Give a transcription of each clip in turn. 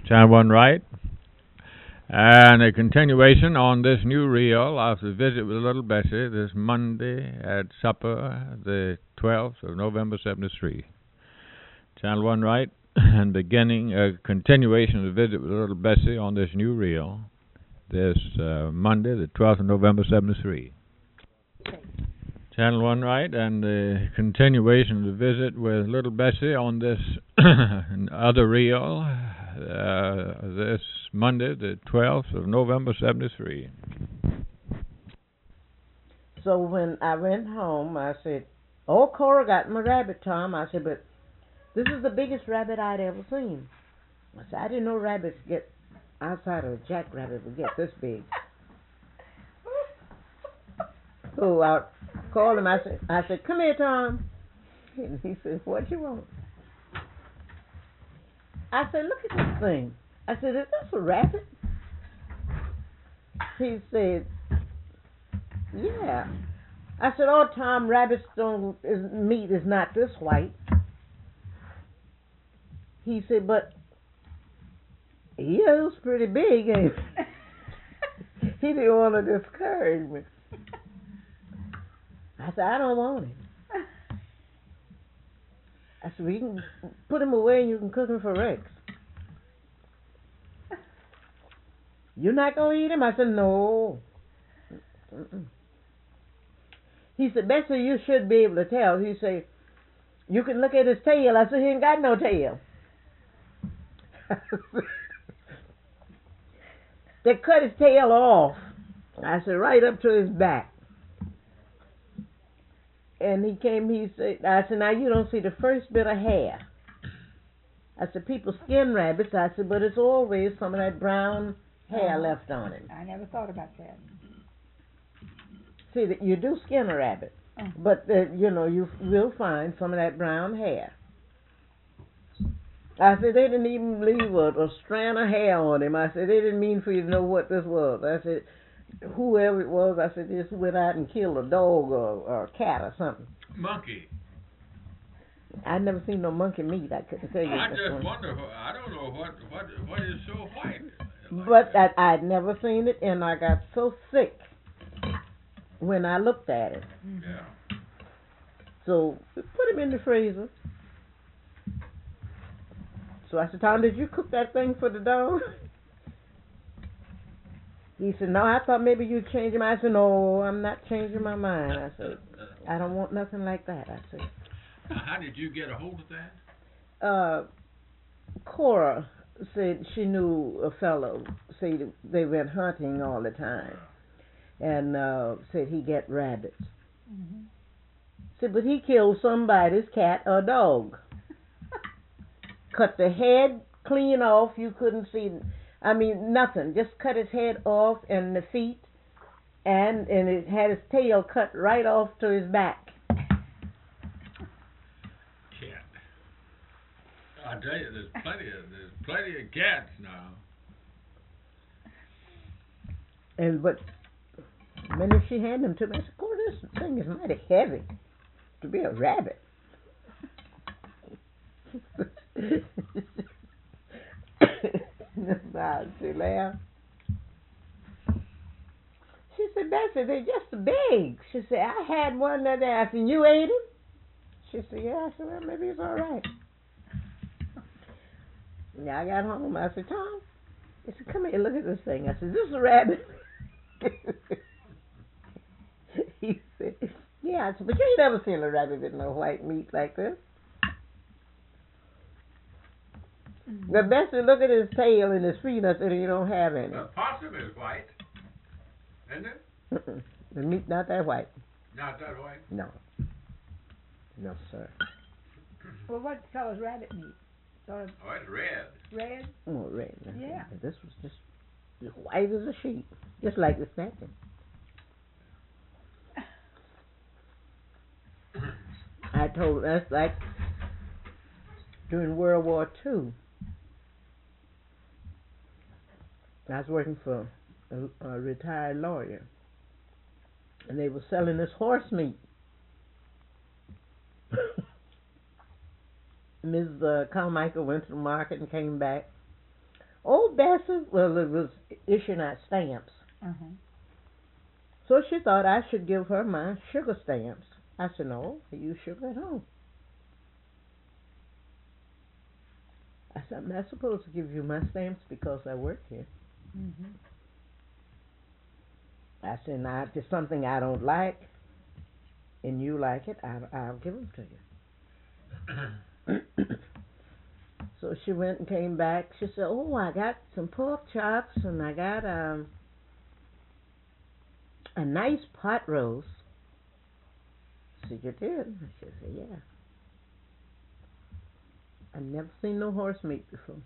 Channel 1 right. And a continuation on this new reel of the visit with Little Bessie this Monday at supper, the 12th of November 73. Channel 1 right. And beginning a continuation of the visit with Little Bessie on this new reel this Monday, the 12th of November 73. Channel 1 right, and the continuation of the visit with Little Bessie on this other reel this Monday, the 12th of November 73. So when I went home, I said, "Oh, Cora got my rabbit, Tom." I said, "But this is the biggest rabbit I'd ever seen." I said, "I didn't know rabbits get outside of a jackrabbit would get this big." So I called him. I said, "Come here, Tom." And he said, "What you want?" I said, "Look at this thing." I said, "Is this a rabbit?" He said, "Yeah." I said, "Oh, Tom, rabbits don't meat is not this white." He said, "But he is pretty big." Ain't he? He didn't want to discourage me. I said, "I don't want him." I said, "Well, you can put him away and you can cook him for Rex." "You're not going to eat him?" I said, "No." Mm-mm. He said, "Bessie, you should be able to tell." He said, "You can look at his tail." I said, "He ain't got no tail." They cut his tail off. I said, "Right up to his back." And he came, he said, I said, "Now you don't see the first bit of hair." I said, "People skin rabbits." I said, "But it's always some of that brown hair left on him." I never thought about that. See, that you do skin a rabbit, but you will find some of that brown hair. I said, "They didn't even leave a strand of hair on him." I said, "They didn't mean for you to know what this was." I said, "Whoever it was," I said, "just went out and killed a dog or a cat or something." Monkey. I'd never seen no monkey meat. I couldn't tell you. I just wonder, I don't know what is so white. But I'd never seen it, and I got so sick when I looked at it. Yeah. So we put him in the freezer. So I said, "Tom, did you cook that thing for the dog?" He said, "No, I thought maybe you'd change your mind." I said, "No, I'm not changing my mind." I said, "I don't want nothing like that." I said. How did you get a hold of that? Cora said she knew a fellow. Said they went hunting all the time, and said he get rabbits. Mm-hmm. Said, but he killed somebody's cat or dog. Cut the head clean off. You couldn't see. I mean, nothing. Just cut his head off and the feet, and it had his tail cut right off to his back. Cat. I tell you, there's plenty of cats now. And but the minute she handed him to me, I said, "Oh, this thing is mighty heavy to be a rabbit." She laughed. She said, "Bessie, they're just big." She said, "I had one the other day." I said, "You ate him?" She said, "Yeah." I said, "Well, maybe it's all right." Yeah, I got home. I said, "Tom," he said, "come here, look at this thing." I said, "Is this a rabbit?" He said, "Yeah." I said, "But you ain't never seen a rabbit with no white meat like this." The best to look at his tail and his feet. I said, "You don't have any." The possum is white, isn't it? The meat not that white. Not that white? No. No, sir. Well, what color's rabbit meat? Sort of Oh, it's red. red? Oh, red. Yeah. This was just as white as a sheet, just like the snatching. I told that's like during World War II. I was working for a retired lawyer, and they were selling this horse meat. Ms. Carmichael went to the market and came back. Old Bessie, well, it was issuing out stamps. Uh-huh. So she thought I should give her my sugar stamps. I said, no, I use sugar at home. I said, I'm not supposed to give you my stamps because I work here. Mhm. I said, now, if there's something I don't like and you like it, I'll give them to you. So she went and came back. She said, oh, I got some pork chops and I got a nice pot roast. I said, you did? She said, yeah. I've never seen no horse meat before.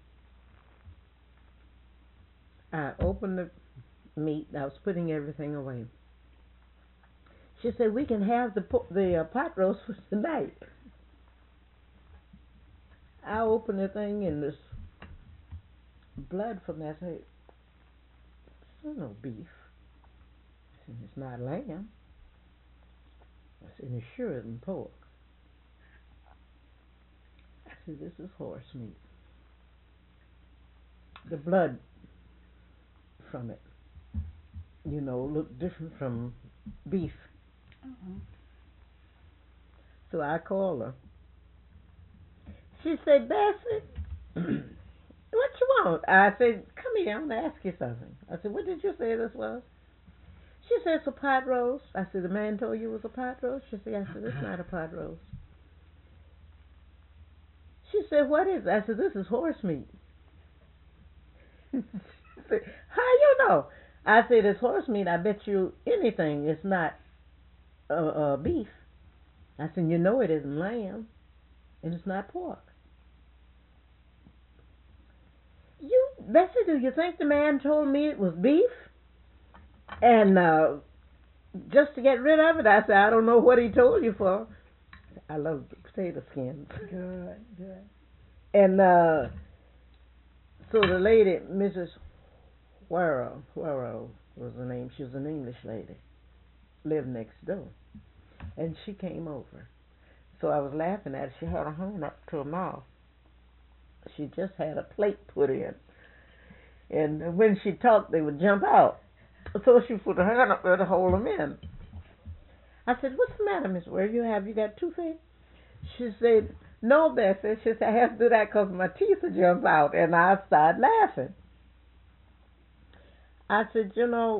I opened the meat. I was putting everything away. She said, we can have the pot roast for tonight. I opened the thing and this blood from that. I said, there's no beef. I said, it's not lamb. I said, it sure isn't pork. I said, this is horse meat. The blood from it, looked different from beef. Uh-huh. So I called her. She said, Bessie, what you want? I said, come here, I'm going to ask you something. I said, what did you say this was? She said, it's a pot roast. I said, the man told you it was a pot roast? She said, I said, it's not a pot roast. She said, what is it? I said, this is horse meat. She said, how you know? I said, it's horse meat. I bet you anything it's not beef. I said, you know it isn't lamb, and it's not pork. Bessie, do you think the man told me it was beef? And just to get rid of it, I said, I don't know what he told you for. I love the potato skins. Good, good. And so the lady, Mrs. Warrow was her name. She was an English lady. Lived next door. And she came over. So I was laughing at her. She had her hand up to her mouth. She just had a plate put in. And when she talked, they would jump out. So she put her hand up there to hold them in. I said, what's the matter, Miss Ware? You got toothache? She said, no, Bessie. She said, I have to do that because my teeth will jump out. And I started laughing. I said,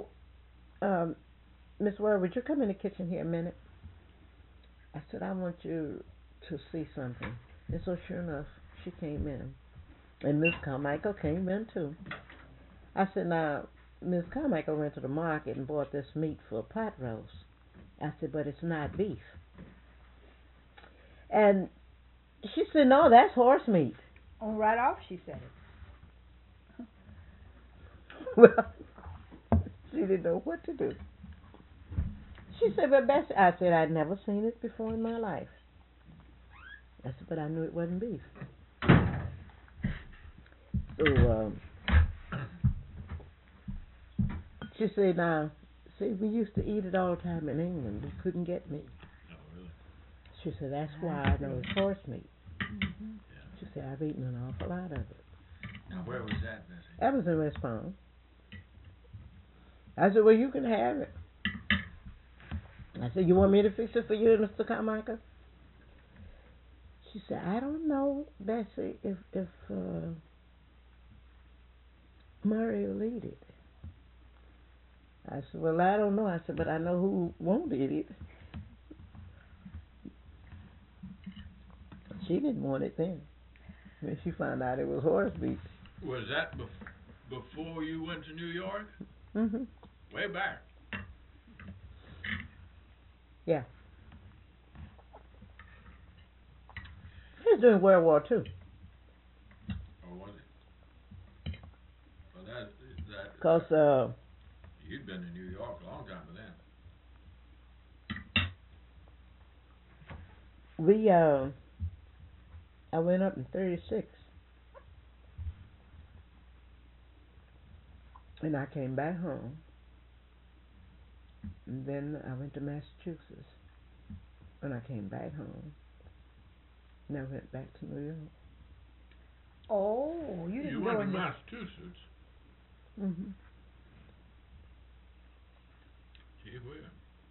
Miss Ware, would you come in the kitchen here a minute? I said, I want you to see something. And so sure enough, she came in. And Miss Carmichael came in too. I said, now, Miss Carmichael went to the market and bought this meat for a pot roast. I said, but it's not beef. And she said, no, that's horse meat. Oh, right off she said it. Well, she didn't know what to do. She said, but Bessie, I said, I'd never seen it before in my life. I said, but I knew it wasn't beef. So, she said, now, see, we used to eat it all the time in England. We couldn't get meat. Oh, really? She said, that's why I know it's horse meat. Mm-hmm. She said, I've eaten an awful lot of it. Now, where was that, Bessie? That was in West Palm. I said, well, you can have it. I said, you want me to fix it for you, Mr. Carmichael? She said, I don't know, Bessie, if Murray will eat it. I said, well, I don't know. I said, but I know who won't eat it. She didn't want it then. When she found out it was horse beef. Was that before you went to New York? Mm-hmm. Way back. Yeah. He was doing World War II. Or was it? Well, that. Because You'd been in New York a long time by then. I went up in 36. And I came back home. And then I went to Massachusetts. And I came back home. And I went back to New York. Oh, you didn't didn't went go to in the Massachusetts. Mhm. Gee whiz.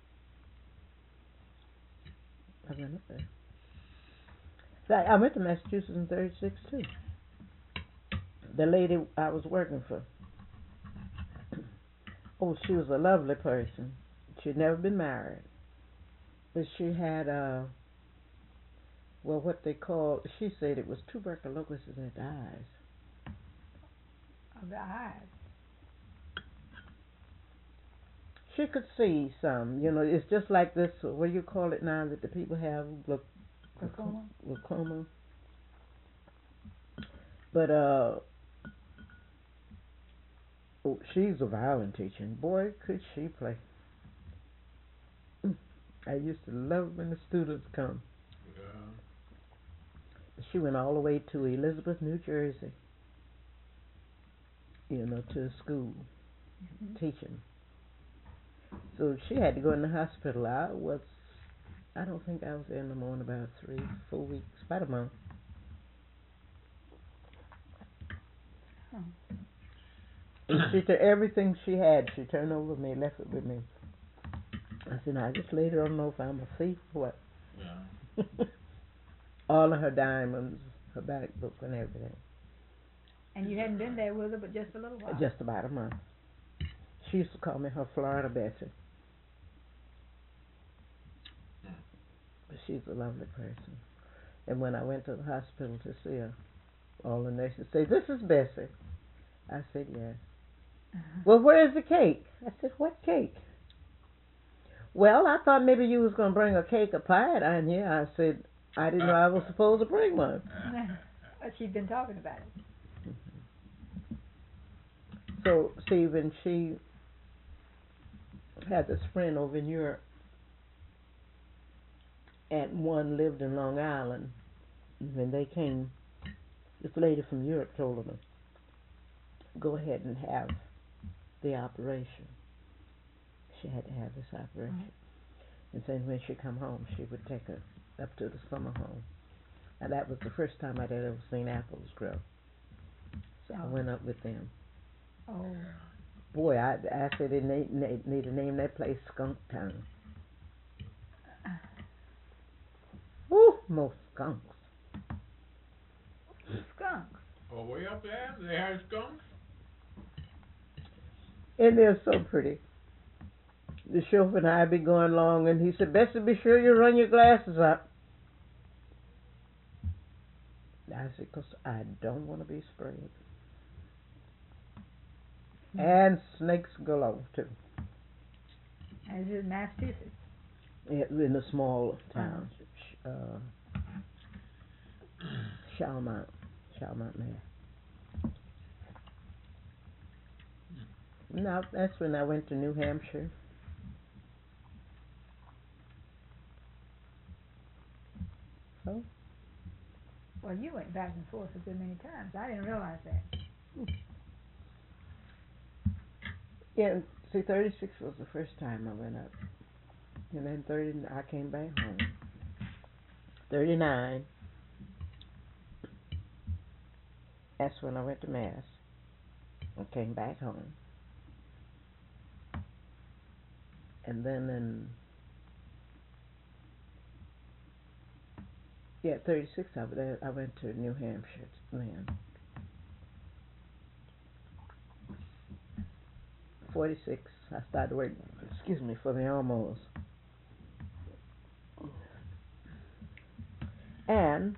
I went up there. I went to Massachusetts in '36 too. The lady I was working for. Oh, she was a lovely person. She'd never been married, but she had well, what they call. She said it was tuberculosis in her eyes. of the eyes. She could see some. You know, it's just like this. What do you call it now that the people have Glaucoma. glaucoma? But oh, she's a violin teacher. And boy, could she play! I used to love when the students come. Yeah. She went all the way to Elizabeth, New Jersey. You know, to school Mm-hmm. teaching. So she had to go in the hospital. I don't think I was there no more than about 3-4 weeks, about a month. Huh. And she took everything she had. She turned over me, left it with me. I said, "Now, I just later don't know if I'm a thief or what." Yeah. All of her diamonds, her bank book, and everything. And you hadn't been there with her but just a little while. Just about a month. She used to call me her Florida Bessie. But she's a lovely person. And when I went to the hospital to see her, all the nurses say, "This is Bessie." I said, "Yes." "Well, where's the cake?" I said, "What cake?" "Well, I thought maybe you was going to bring a cake of pie down here." I said, "I didn't know I was supposed to bring one." She'd been talking about it. So, see, when she had this friend over in Europe, and one lived in Long Island, when they came, this lady from Europe told them, "Go ahead and have the operation." She had to have this operation. And then when she come home, she would take her up to the summer home. And that was the first time I'd ever seen apples grow. So I went up with them. Oh. Boy, I said they need to name that place Skunk Town. Woo, most skunks. Skunks. Oh, way up there, they have skunks? And they're so pretty. The chauffeur and I be going along, and he said, "Bessie, be sure you run your glasses up." I said, "'Cause I don't want to be sprayed." And snakes galore, too. As in Massachusetts. In a small town. Chalmont, Mass. Now, that's when I went to New Hampshire. So? Well, you went back and forth a good many times. I didn't realize that. Yeah, see, 36 was the first time I went up. And then 30, I came back home. 39, that's when I went to Mass. I came back home. And then in 36 I went to New Hampshire then. 46 I started working, for the Almos. And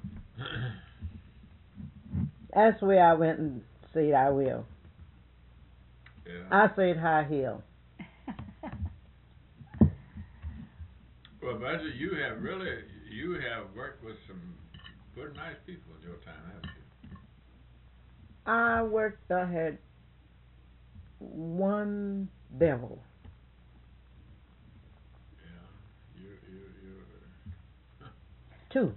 that's where I went and said I will. Yeah. I said high heel. Well, Bessie, you have worked with some good, nice people in your time, haven't you? I had one devil. Yeah, you. Two.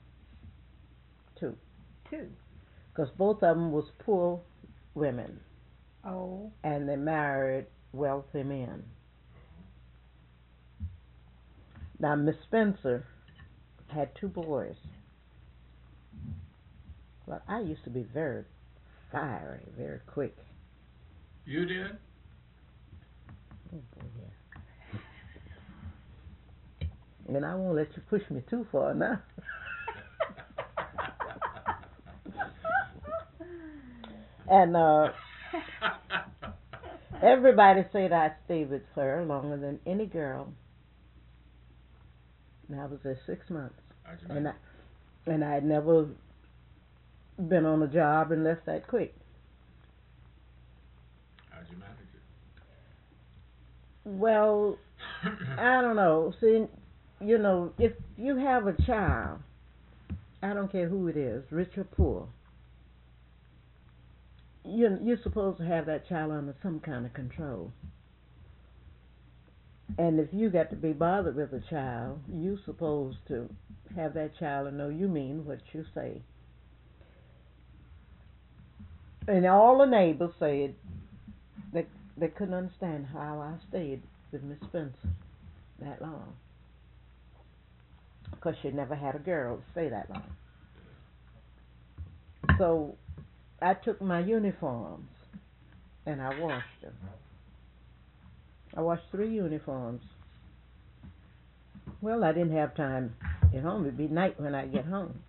Because both of them was poor women. Oh. And they married wealthy men. Now, Miss Spencer had 2 boys. Well, I used to be very fiery, very quick. You did? Oh boy, yeah. And I won't let you push me too far now. And everybody said I stayed with her longer than any girl. And I was there 6 months. And I had never been on a job and left that quick. How'd you manage it? Well, I don't know. See, you know, if you have a child, I don't care who it is, rich or poor, you're supposed to have that child under some kind of control. And if you got to be bothered with a child, you're supposed to have that child and know you mean what you say. And all the neighbors said they couldn't understand how I stayed with Miss Spencer that long. Because she never had a girl to stay that long. So I took my uniforms and I washed them. I washed 3 uniforms. Well, I didn't have time at home. It'd be night when I get home.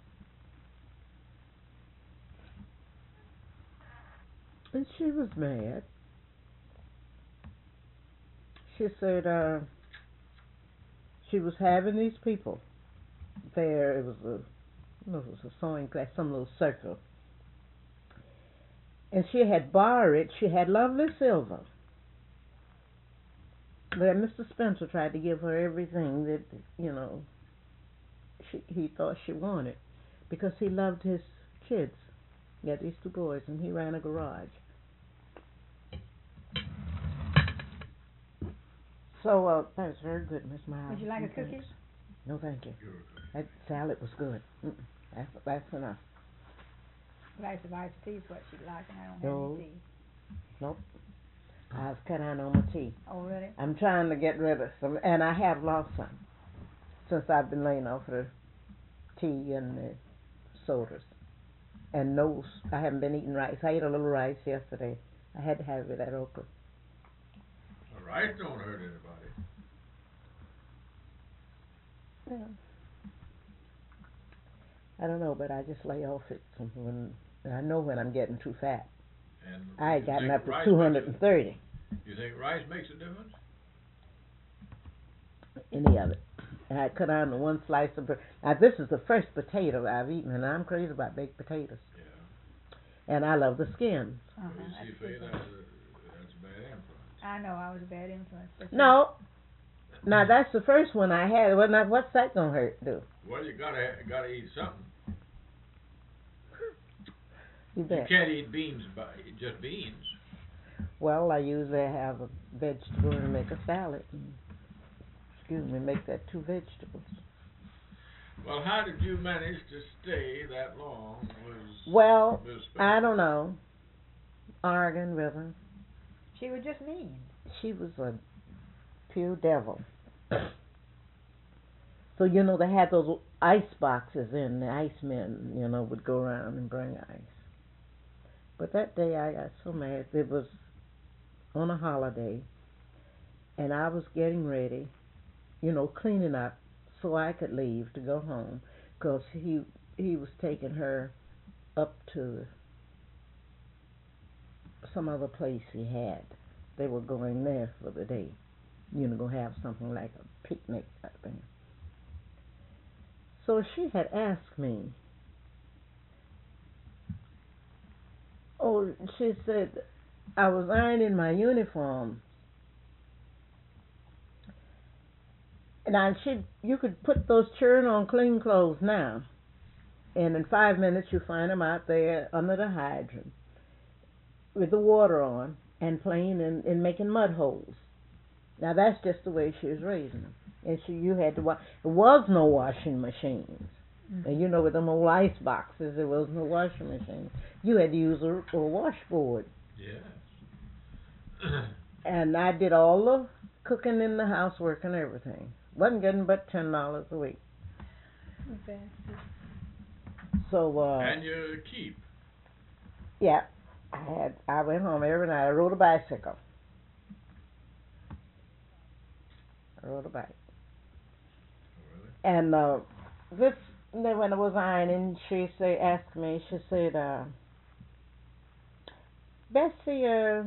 And she was mad. She said she was having these people there. It was a sewing class, some little circle. And she had borrowed it. She had lovely silver. But Mr. Spencer tried to give her everything that, you know, he thought she wanted. Because he loved his kids. He had these 2 boys and he ran a garage. So, that was very good, Miss Miles. Would you like a cookie? No, thank you. That salad was good. That's enough. Glass of iced tea is what she'd like, and I don't No. have any tea. Nope. I've cut down on my tea. Oh, really? I'm trying to get rid of some, and I have lost some since I've been laying off the tea and the sodas. And no, I haven't been eating rice. I ate a little rice yesterday. I had to have it at Oakland. Well, rice don't hurt anybody. Yeah. I don't know, but I just lay off it when I know when I'm getting too fat. And I had gotten up to rice 230. You think rice makes a difference? Any of it. And I cut down to 1 slice of bread. Now, this is the first potato I've eaten, and I'm crazy about baked potatoes. Yeah. And I love the skins. Uh-huh. Well, you see, Faye, that's a bad influence. I know I was a bad influence. But No. Now, that's the first one I had. Well, now, what's that going to do? Well, you gotta eat something. You bet. You can't eat beans by just beans. Well, I usually have a vegetable and make a salad. Make that 2 vegetables. Well, how did you manage to stay that long? Well, I don't know. Arguing with her. she was just mean. She was a pure devil. So, you know, they had those ice boxes and the icemen, you know, would go around and bring ice. But that day I got so mad. It was on a holiday, and I was getting ready, you know, cleaning up so I could leave to go home, because he was taking her up to some other place he had. They were going there for the day, you know, go have something like a picnic type thing. So she had asked me, she said, I was ironing my uniform. Now, you could put those churn on clean clothes now, and in 5 minutes you find them out there under the hydrant with the water on and playing and making mud holes. Now, that's just the way she was raising them. And you had to wash. There was no washing machines. Mm-hmm. And you know, with them old ice boxes, there was no washing machine. You had to use a washboard. Yes. And I did all the cooking in the housework and everything. Wasn't getting but $10 a week. Okay. So and you keep. Yeah, I went home every night. I rode a bicycle. I rode a bike. And this then when I was ironing, asked me. She said, "Bessie,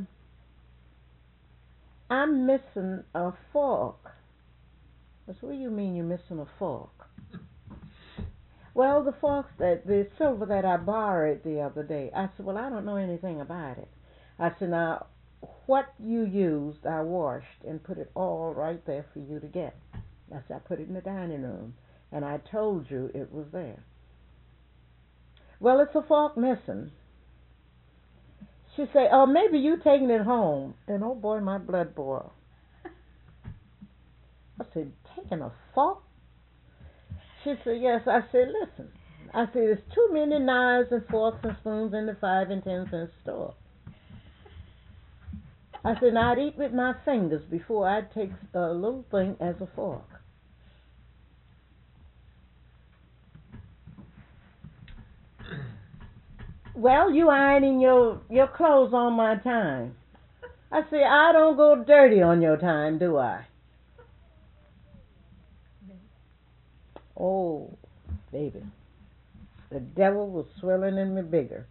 I'm missing a fork." I said, "What do you mean you're missing a fork?" "Well, the silver that I borrowed the other day." I said, "Well, I don't know anything about it." I said, "Now, what you used, I washed and put it all right there for you to get." I said, "I put it in the dining room, and I told you it was there." "Well, it's a fork missing." She said, "Oh, maybe you taking it home." And oh boy, my blood boiled. I said, "Taking a fork?" She said, "Yes." I said, "Listen." I said, "There's too many knives and forks and spoons in the 5 and 10 cent store." I said, "Now I'd eat with my fingers before I'd take a little thing as a fork." "Well, you ironing your clothes on my time." I said, "I don't go dirty on your time, do I?" Oh, baby. The devil was swelling in me bigger.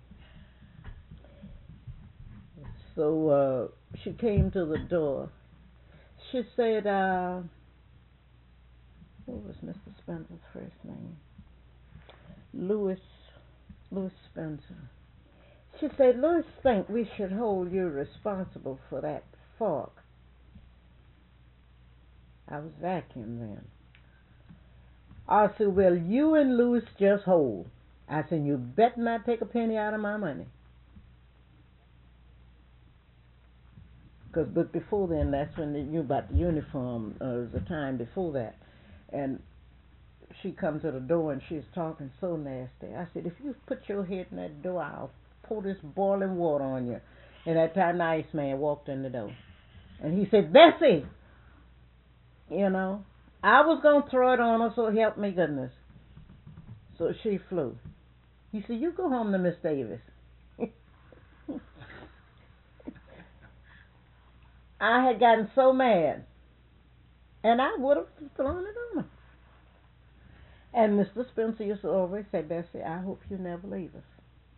So she came to the door. She said, what was Mr. Spencer's first name? Louis Spencer. She said, "Louis think we should hold you responsible for that fork." I was vacuuming then. I said, "Well, you and Louis just hold." I said, "You better not take a penny out of my money." But before then, that's when they knew about the uniform. It was the time before that. And she comes to the door and she's talking so nasty. I said, "If you put your head in that door, I'll pour this boiling water on you." And that time the Iceman walked in the door. And he said, "Bessie!" You know, I was going to throw it on her, so help me goodness. So she flew. He said, "You go home to Miss Davis." I had gotten so mad, and I would have thrown it on her. And Mr. Spencer used to always say, "Bessie, I hope you never leave us."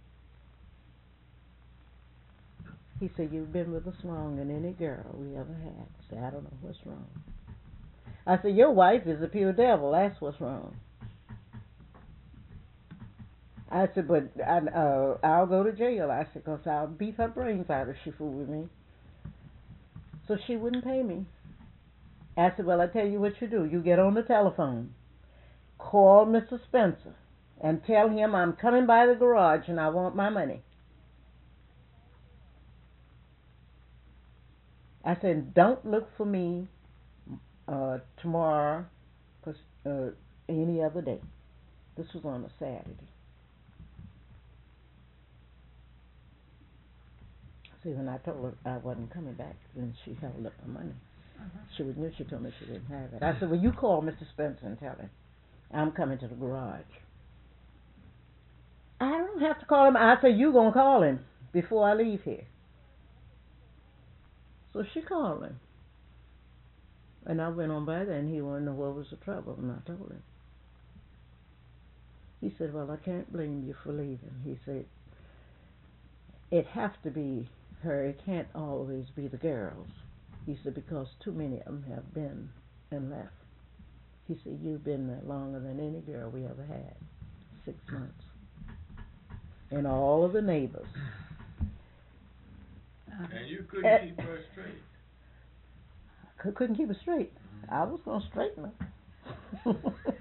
He said, "You've been with us longer than any girl we ever had." I said, "I don't know what's wrong." I said, "Your wife is a pure devil. That's what's wrong." I said, "But I'll go to jail." I said, "'Cause I'll beat her brains out if she fooled with me." So she wouldn't pay me. I said, "Well, I tell you what you do. You get on the telephone, call Mr. Spencer, and tell him I'm coming by the garage and I want my money." I said, "Don't look for me tomorrow, 'cause, any other day." This was on a Saturday. See, when I told her I wasn't coming back, then she held up her money. She knew. She told me she didn't have it. I said, "Well, you call Mr. Spencer and tell him I'm coming to the garage." "I don't have to call him." I said, "You gonna call him before I leave here." So she called him, and I went on by there, and he wanted to know what was the trouble, and I told him. He said, "Well, I can't blame you for leaving." He said, "It have to be her. It can't always be the girls." He said, "Because too many of them have been and left." He said, "You've been there longer than any girl we ever had. 6 months. And all of the neighbors." And you couldn't keep her straight. Couldn't keep her straight. I was going to straighten her.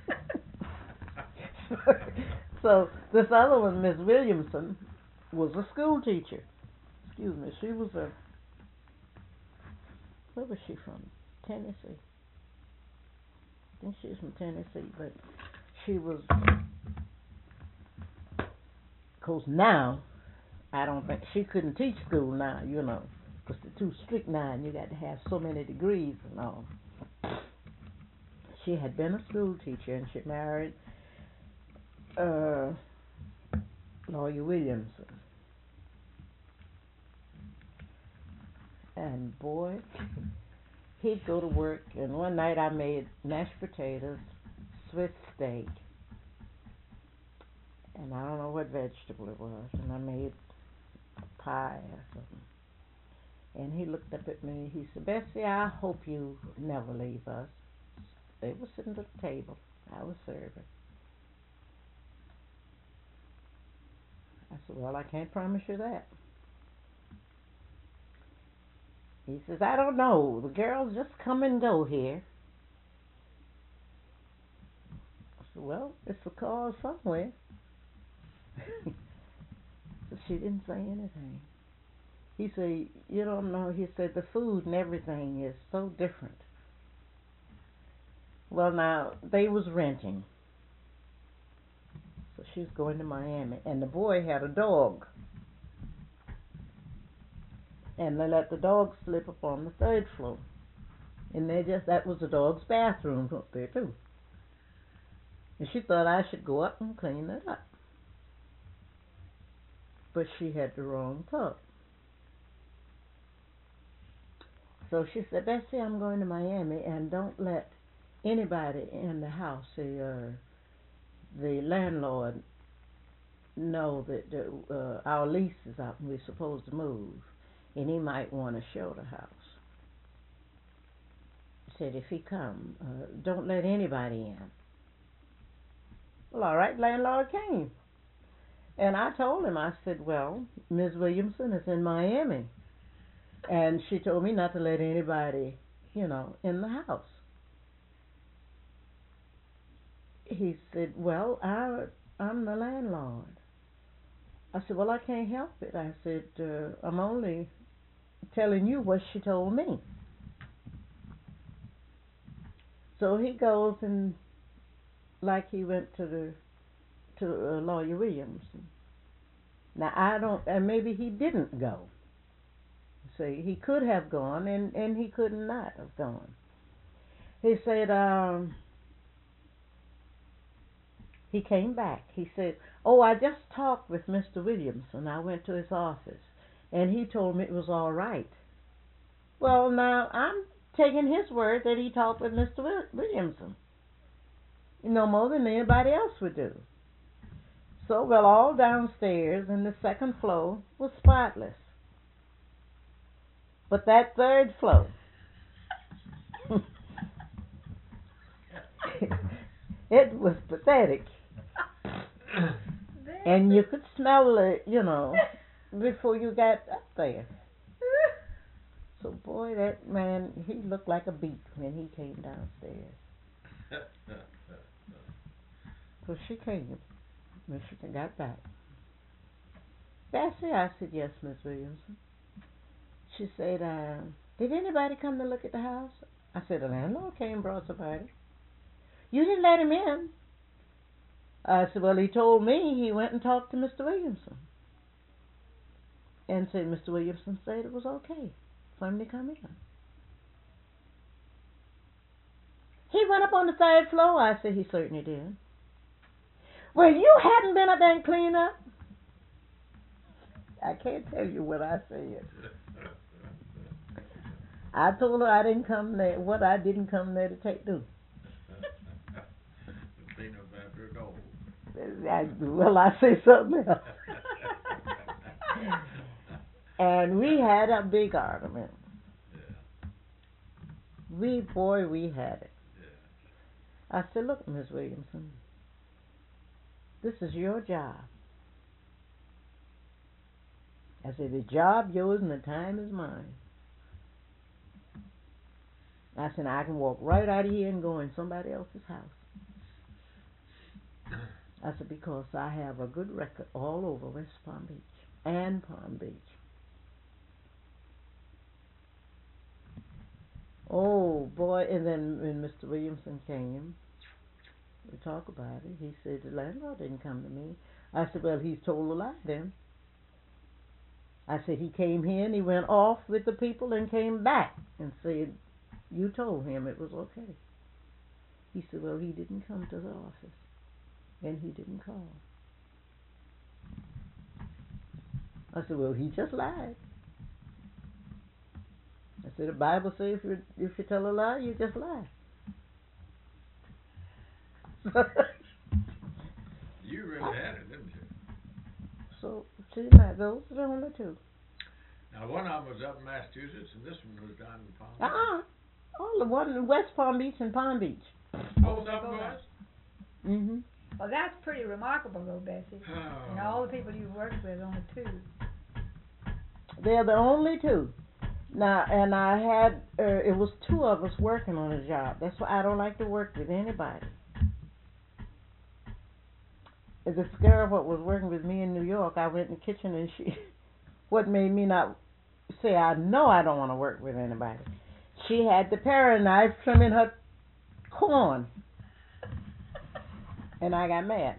So this other one, Miss Williamson, was a school teacher. Excuse me. She was where was she from? Tennessee. I think she was from Tennessee, but she was, of course now, I don't think, she couldn't teach school now, because they're too strict now and you got to have so many degrees and all. She had been a school teacher and she married Lawyer Williamson. And boy, he'd go to work, and one night I made mashed potatoes, Swiss steak, and I don't know what vegetable it was, and I made a pie or something. And he looked up at me. He said, "Bessie, I hope you never leave us." They were sitting at the table. I was serving. I said, "Well, I can't promise you that." He says, "I don't know. The girls just come and go here." I said, "Well, it's a cause somewhere." So she didn't say anything. He said, "You don't know." He said, "The food and everything is so different." Well, now, they was renting. So she was going to Miami. And the boy had a dog. And they let the dog slip up on the third floor. And that was the dog's bathroom up there, too. And she thought I should go up and clean it up. But she had the wrong thought. So she said, "Bessie, I'm going to Miami, and don't let anybody in the house, the landlord, know that our lease is up and we're supposed to move, and he might want to show the house." Said, "If he come, don't let anybody in." Well, all right, landlord came. And I told him, I said, "Well, Ms. Williamson is in Miami, and she told me not to let anybody, in the house." He said, "Well, I'm the landlord." I said, "Well, I can't help it." I said, "I'm only telling you what she told me." So he goes and like he went to Lawyer Williamson. Now I don't, and maybe he didn't go. See, he could have gone, and he could not have gone. He said, he came back. He said, "Oh, I just talked with Mr. Williamson. I went to his office, and he told me it was all right." Well, now I'm taking his word that he talked with Mr. Williamson, no more than anybody else would do. So, well, all downstairs and the second floor was spotless. But that third floor, it was pathetic. And you could smell it, before you got up there. So, boy, that man, he looked like a beast when he came downstairs. So she came when she got back. "Bessie," I said, "Yes, Miss Williamson." She said, "Did anybody come to look at the house?" I said, "The landlord came and brought somebody." "You didn't let him in?" I said, "Well, he told me he went and talked to Mr. Williamson, and said Mr. Williamson said it was okay for him to come in." "He went up on the third floor." I said, "He certainly did." "Well, you hadn't been up there and cleaned up?" I can't tell you what I said. I told her I didn't come there, what I didn't come there to do. Clean up after a dog. I say something else. And we had a big argument. Yeah. We had it. Yeah. I said, "Look, Miss Williamson, this is your job." I said, "The job yours and the time is mine." I said, "I can walk right out of here and go in somebody else's house." I said, "Because I have a good record all over West Palm Beach and Palm Beach." Oh, boy, and then when Mr. Williamson came, we talked about it. He said, "The landlord didn't come to me." I said, "Well, he's told a lie then." I said, "He came here and he went off with the people and came back and said, you told him it was okay." He said, "Well, he didn't come to the office and he didn't call." I said, "Well, he just lied." said, the Bible says if you tell a lie, you just lie. You really had it, didn't you? So, see, now, those are the only two. Now, one of them was up in Massachusetts, and this one was down in Palm Beach. All the one in West Palm Beach and Palm Beach. Both of them was? Mm-hmm. Well, that's pretty remarkable, though, Bessie. And all the people you've worked with, only two. They're the only two. Now, and I had, it was two of us working on a job. That's why I don't like to work with anybody. This girl what was working with me in New York, I went in the kitchen and she, what made me not say I know I don't want to work with anybody. She had the paring knife trimming her corn. And I got mad.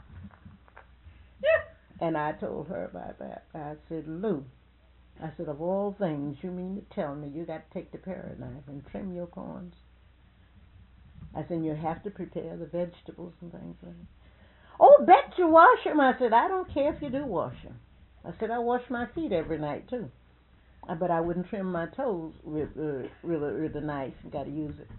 And I told her about that. I said, Lou, I said, of all things, you mean to tell me you got to take the paring knife and trim your corns? I said, you have to prepare the vegetables and things like that. Oh, bet you wash them. I said, I don't care if you do wash them. I said, I wash my feet every night, too. But I wouldn't trim my toes with the knife. You got to use it.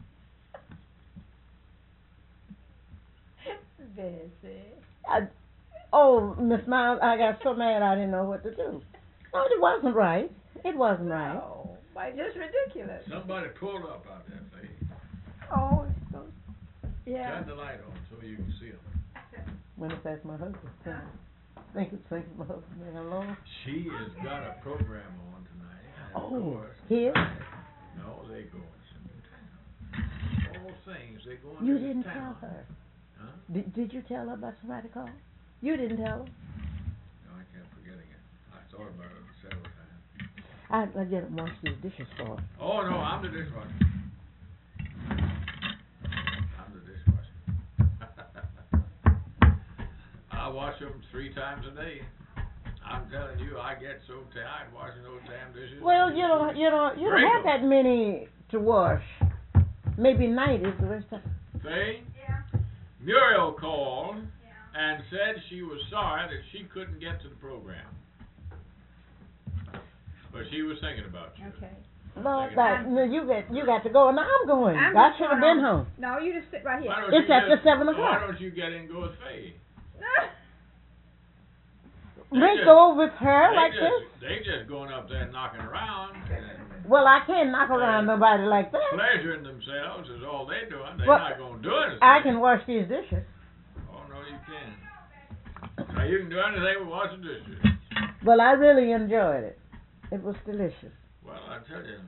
Bessie. Oh, Miss Miles, I got so mad I didn't know what to do. No, it wasn't right. It wasn't right. No, why, just ridiculous. Somebody pulled up out there, Faye. Oh, it's so, yeah. Turn the light on so you can see them. When if that's my husband. Think it's my husband. Hello? She has got a program on tonight. And Oh, of course, here? No, they go in some town. All things, they go in You this didn't town. tell her. Huh? Did you tell her about somebody called? You didn't tell her? No, I kept forgetting it. I thought about it several times. I didn't wash these dishes for her. Oh, no, I'm the dishwasher. I'm the dishwasher. I wash them 3 times a day. I'm telling you, I get so tired washing those damn dishes. Well, you don't have that many to wash. Maybe 90 is the rest of it. Faye? Yeah. Muriel called and said she was sorry that she couldn't get to the program. But she was thinking about you. Okay. No, you got to go, and I'm going. I'm I just should have going been on. home. No, you just sit right here. Why don't It's you after just- 7 Why o'clock. don't you get in and go with Faye? We go with her like this. They just going up there and knocking around. And Well, I can't knock around nobody like that. pleasuring themselves is all they're doing. They're Well, not going to do anything. I can wash these dishes. Oh, no, you can't. Now, you can do anything but wash the dishes. Well, I really enjoyed it. It was delicious. Well, I tell you,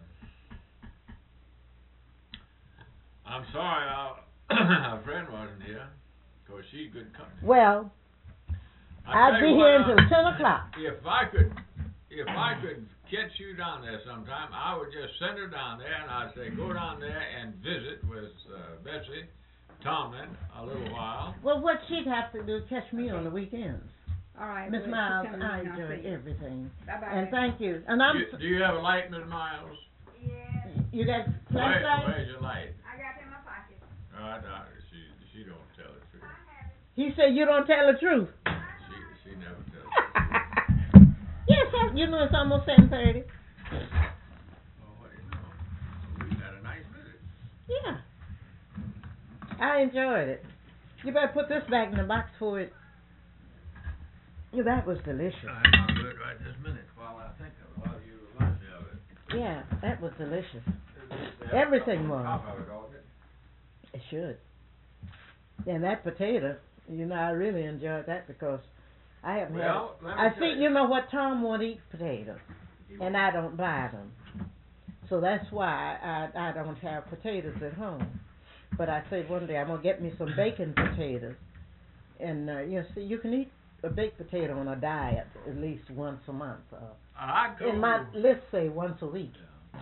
I'm sorry our friend wasn't here, because she's good company. Well, I'll be here until 10 o'clock. If I could catch you down there sometime, I would just send her down there, and I'd say, go down there and visit with Betsy Tomlin a little while. Well, what she'd have to do is catch me on the weekends. All right. Miss well, Miles, she's coming I in, I'll enjoyed see you. everything. Bye-bye. And thank you. And I'm. Do you have a light, Miss Miles? You got flashlight? Where's your light? I got it in my pocket. Oh, I doubt it. She don't tell the truth. He said you don't tell the truth. She never tells the truth. Yes, you know it's almost 7:30. Oh, what do you know? We had a nice visit. Yeah. I enjoyed it. You better put this back in the box for it. Yeah, that was delicious. I'm not good right this minute while I think of it, while you remind me of it. Yeah, that was delicious. They have Everything a was. top of it, don't it? It should. And that potato, I really enjoyed that because I haven't Well, had. let me I tell see, you. what Tom won't eat potatoes, and I don't buy them, so that's why I don't have potatoes at home. But I said one day I'm gonna get me some bacon potatoes, and see, you can eat a baked potato on a diet at least once a month. I go. In my let's say once a week.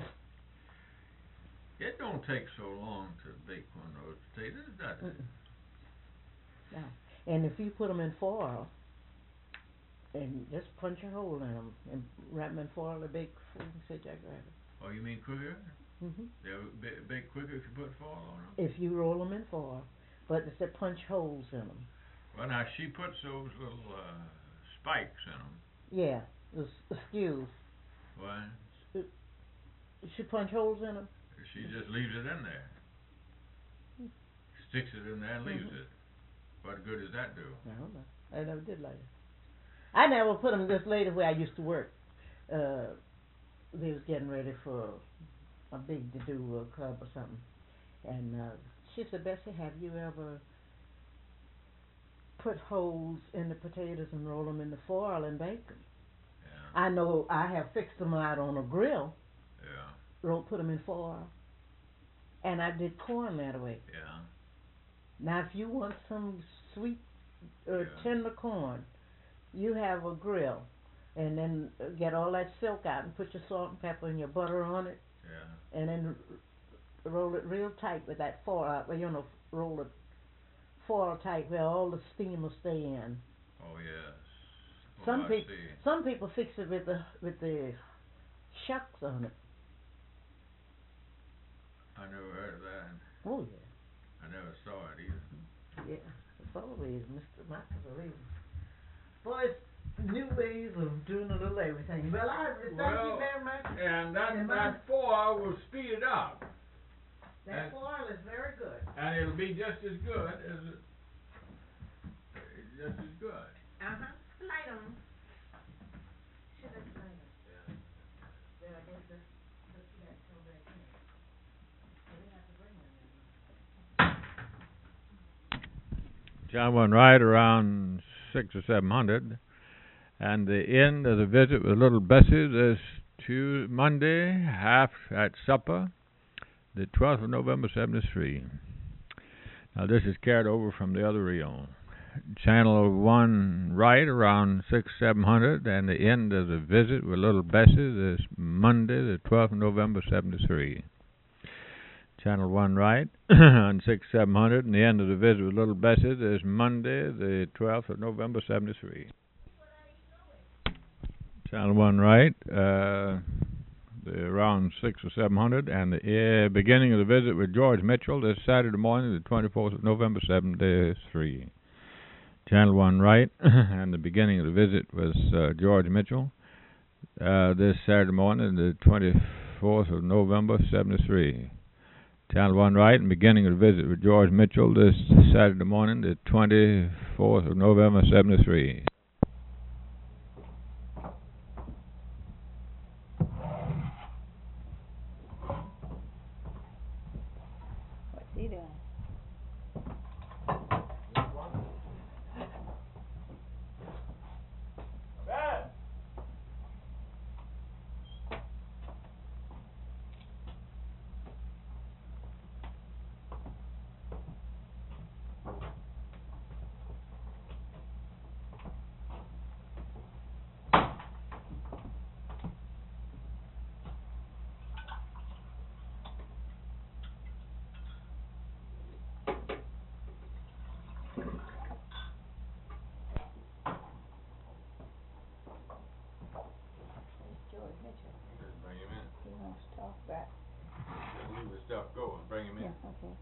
It don't take so long to bake one of those potatoes, does it? No. And if you put them in foil, and just punch a hole in them and wrap them in foil to bake food, say Jack Rabbit. Oh, you mean quicker? Mhm. They'll bake quicker if you put foil on them? If you roll them in foil, but it's to punch holes in them. Well, now, she puts those little spikes in them. Yeah, the skews. Why? She punch holes in them? She just leaves it in there. Sticks it in there and leaves it. What good does that do? I don't know. I never did like it. I never put them this lady where I used to work. They was getting ready for a big to-do club or something. And she said, Bessie, have you ever put holes in the potatoes and roll them in the foil and bake them? Yeah. I know I have fixed them out on a grill. Yeah. Put them in foil. And I did corn that way. Yeah. Now, if you want some sweet Yeah. tender corn, you have a grill. And then get all that silk out and put your salt and pepper and your butter on it. Yeah. And then roll it real tight with that foil. Well, roll it foil tight where all the steam will stay in. Oh yes. Some people fix it with the shucks on it. I never heard of that. Oh yeah. I never saw it either. Yeah, it's always Mr. Machiavelli. Boy, it's new ways of doing a little everything. Well, thank you very much. And that foil will speed it up. That foil is very good. And it'll be just as good as it. Just as good. Light on. Should I light on? Yeah. Then I guess let's see that come back in. We have to bring them in. John went right around 600 or 700, and the end of the visit with little Bessie this Monday, half at supper, the 12th of November, 73. Now this is carried over from the other reel. Channel 1 right around 700, and the end of the visit with little Bessie this Monday, the 12th of November, 73. Channel 1 right on 700, and the end of the visit with little Bessie this Monday, the 12th of November, 73. Channel 1 right, around 600 or 700, and the beginning of the visit with George Mitchell this Saturday morning, the 24th of November, 73. Channel 1 right, and the beginning of the visit was George Mitchell this Saturday morning, the 24th of November, 73. Channel 1 right, and beginning of the visit with George Mitchell this Saturday morning, the 24th of November, 73. What's he doing? George Mitchell. Just bring him in. He wants to talk back. Just leave the stuff go and bring him in. Yeah, okay.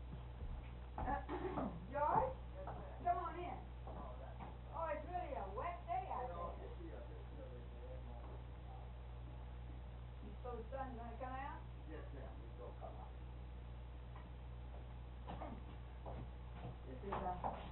George, come on in. Oh, it's really a wet day out there. You suppose the sun's gonna come out? Yes, ma'am, it's gonna come out. This is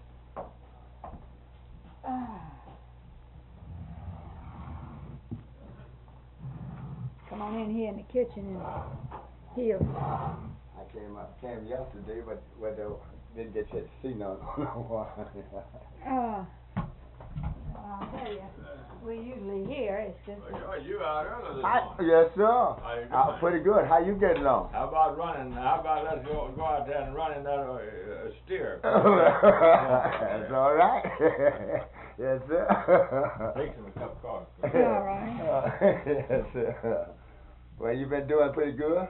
Come on in here in the kitchen and heal. I came yesterday, but didn't get you to see none. I'll tell you, we usually hear, it's just, You out early this morning. Yes, sir. How you doing? Pretty good. How you getting on? How about let's go out there and run in that steer? That's all right. Yes, sir. Take some cup of coffee. all right. Yes, sir. Well, you been doing pretty good?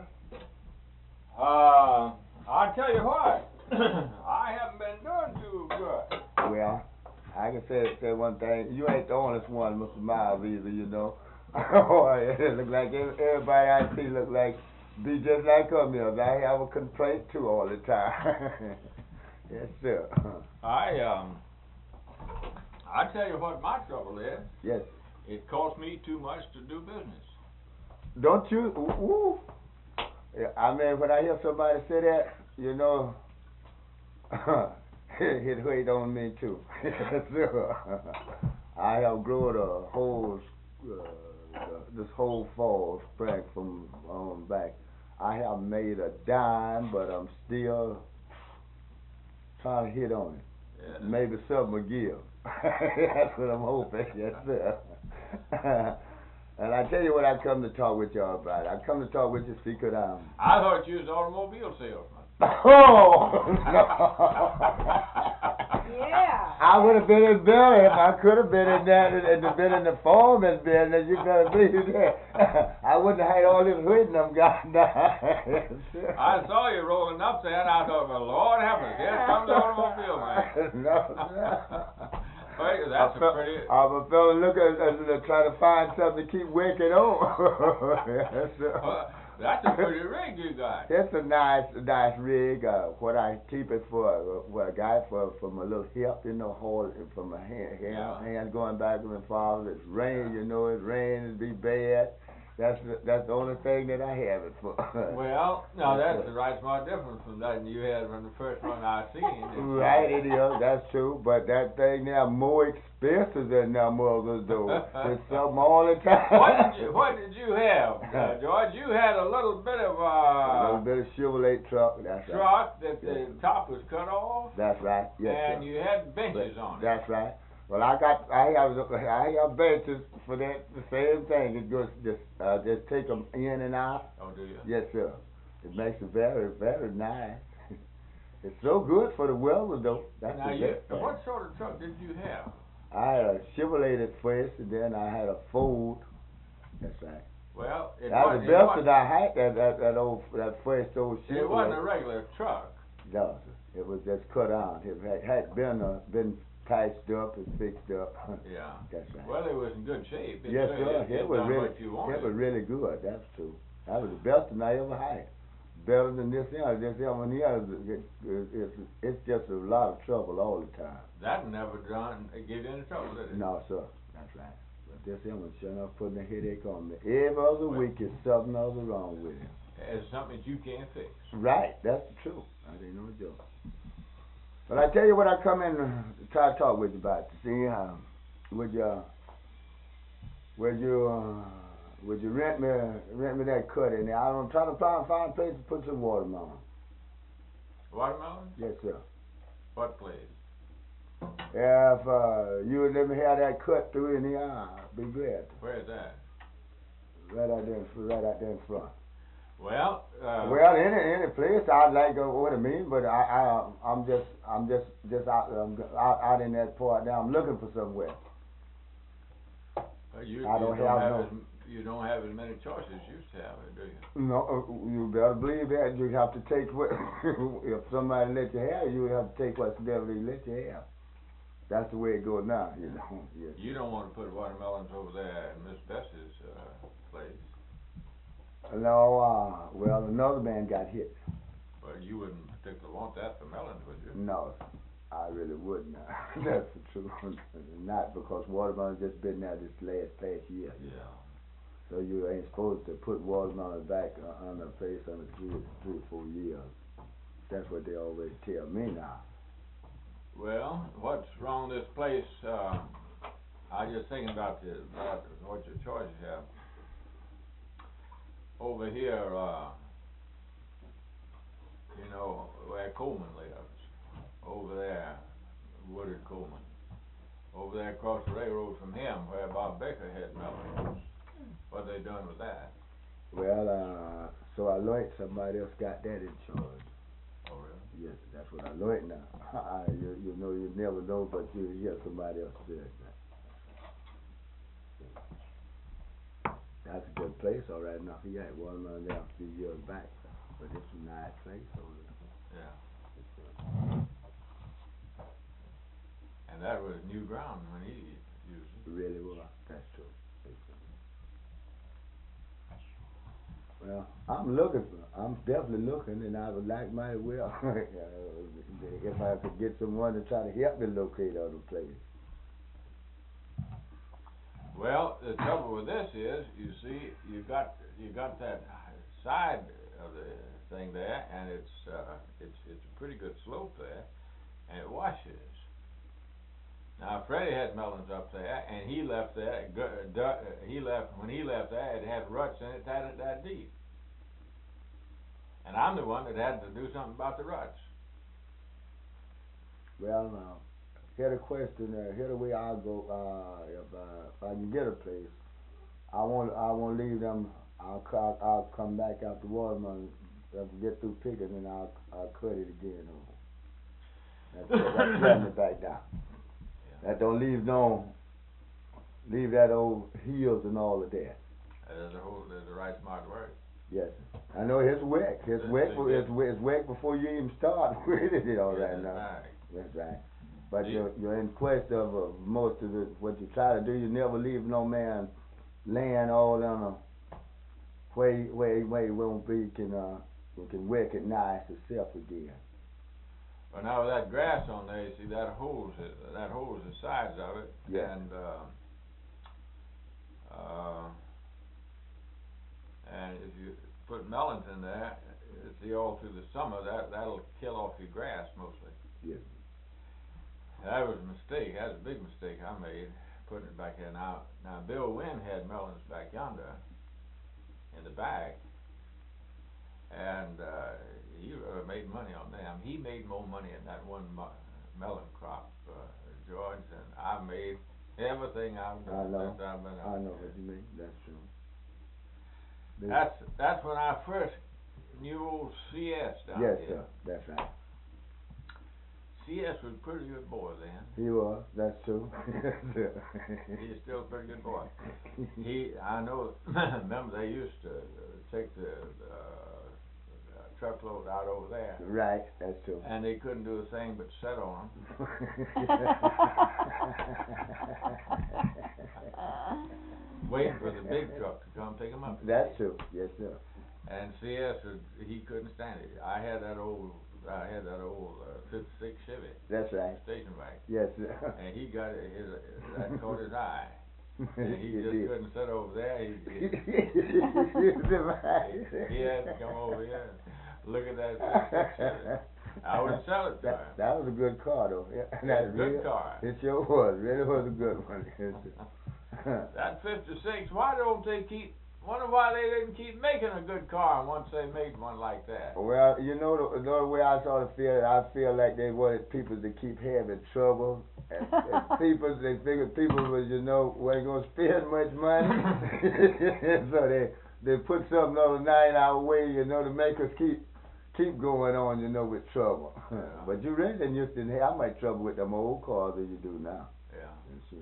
I'll tell you what, I haven't been doing too good. Well, I can say one thing. You ain't the only one, Mr. Miles, either, you know. It look like everybody I see look like be just like her, Mills. I have a complaint too all the time. Yes, sir. I'll tell you what my trouble is. Yes. It costs me too much to do business. Don't you? Ooh. Yeah, I mean, when I hear somebody say that, you know, it weighed on me too. So, I have grown a whole, this whole fall, spring from on back. I have made a dime, but I'm still trying to hit on it. Yeah. Maybe something will give. That's what I'm hoping, yes, sir. And I tell you what I come to talk with y'all about. I come to talk with you because I thought you was an automobile salesman. Oh, no. Yeah. I would have been in Billy if I could have been in that and been in the foreman business. You better believe that. I wouldn't have had all this written them guys down. I saw you rolling up there, and I thought, well, Lord have us, here comes the automobile man. No. Wait, that's a pretty... I'm a fella looking trying to find something to keep waking on. Yes, sir. That's a pretty rig you got. It's a nice rig. What I keep it for, what I got for my little hip, you know, hold it from my hand going back and forth. It's rain, you know, it's rain, it'd be bad. That's the only thing that I have it for. Well, no, that's the right smart difference from that you had from the first one I seen. Right, it is. That's true. But that thing now more expensive than them others, though. It's something all the time. What did you have, George? You had a little bit of a little bit of Chevrolet truck. That's right. Truck that the top was cut off. That's right. Yes, and sir. you had benches on it. That's right. Well, I have benches for that, the same thing. It goes just take them in and out. Oh, do you? Yes, sir. It makes it very, very nice. It's so good for the weather, though. That's now, the best thing. what sort of truck did you have? I had a Chevrolet at first, and then I had a Ford. That's right. Well, that was the best that I had. That first old Chevrolet. It wasn't a regular truck. No, sir. It was just cut on. It had been patched up and fixed up. Yeah. That's right. Well, it was in good shape. Yes, sir. It was really good. That's true. That was the best one I ever had. Better than this here. This one here, it's just a lot of trouble all the time. That never give you any trouble, did it? No, sir. That's right. But this here one sure enough putting a headache on me. Every other week is something other wrong with it. It's something that you can't fix. Right. That's the truth. That ain't no joke. Well, I tell you what, I come in to try to talk with you about. See, would you rent me that cut in there? I'm trying to find a place to put some watermelon. Watermelon? Yes, sir. What place? Yeah, if you would let me have that cut through in here, I'd be glad. Where's that? Right out there in front. Well, any place I'd like to. What I mean, but I'm just out in that part now. I'm looking for somewhere. You don't have as many choices you used to have, do you? No, you better believe that. You have to take what if somebody let you have, you have to take what's there they let you have. That's the way it goes now, you know. Yes. You don't want to put watermelons over there at Miss Bess's place. No, well, another man got hit. Well, you wouldn't particularly want that for melons, would you? No, I really wouldn't. That's the truth. Not because watermelon's just been there this past year. Yeah. So you ain't supposed to put watermelon back on the place under 3 or 4 years. That's what they always tell me now. Well, what's wrong with this place? I was just thinking about what your choices have. Over here, you know, where Coleman lives. Over there, Woodard Coleman. Over there across the railroad from him, where Bob Baker had melons. What they done with that? Well, so I learned somebody else got that in charge. Oh, really? Yes, that's what I learned now. You know, you never know, but you hear somebody else say that. That's a good place, all right enough. He had watermelon there a few years back, but it's a nice place over there. Yeah. And that was new ground when he used it. It really was. That's true. Well, I'm definitely looking, and I would like mighty well if I could get someone to try to help me locate other places. Well, the trouble with this is, you see, you got that side of the thing there, and it's a pretty good slope there, and it washes. Now Freddie had melons up there, and he left there. When he left there, it had ruts in it that deep, and I'm the one that had to do something about the ruts. Well, here the question. Here the way I'll go. If I can get a place, I won't leave them. I'll come back after watermelon. If I get through picking, and I'll cut it again. That's letting it back down. That don't leave that old heels and all of that. There's the right smart word. Yes, I know it's wet. It's wet before you even start with it. All right now. That's right. But you're in quest of most of what you try to do. You never leave no man laying all on a where he won't be can recognize himself again. Well, now with that grass on there, you see that holds the sides of it, yes. And if you put melons in there, see all through the summer, that'll kill off your grass mostly. Yes. That was a mistake. That was a big mistake I made putting it back there. Now Bill Wynn had melons back yonder in the back, and he made money on them. He made more money in that one melon crop, George, than I made everything I've done. I know what you mean. That's true. That's when I first knew old C.S. down here. Yes, sir. That's right. C.S. was a pretty good boy then. He was. That's true. He's still a pretty good boy. I know. Remember, they used to take the truckload out over there. Right. That's true. And they couldn't do a thing but sit on them. Waiting for the big truck to come pick them up. That's true. Yes, sir. And C.S. he couldn't stand it. I had that old 56 Chevy. That's right. Station wagon. Yes, sir. And he got that caught his eye. And he just couldn't sit over there. He had to come over here and look at that 56 Chevy. I wouldn't sell it to him. That was a good car, though. Yeah, that's a good car. It sure was. Really was a good one. That 56. Wonder why they didn't keep making a good car once they made one like that. Well, you know the way I sort of feel it, I feel like they wanted people to keep having trouble. And they figured people was, weren't going to spend much money. So they put something on the 9-hour way, to make us keep going on, with trouble. Yeah. But you really used to have much trouble with them old cars as you do now. Yeah. Sure.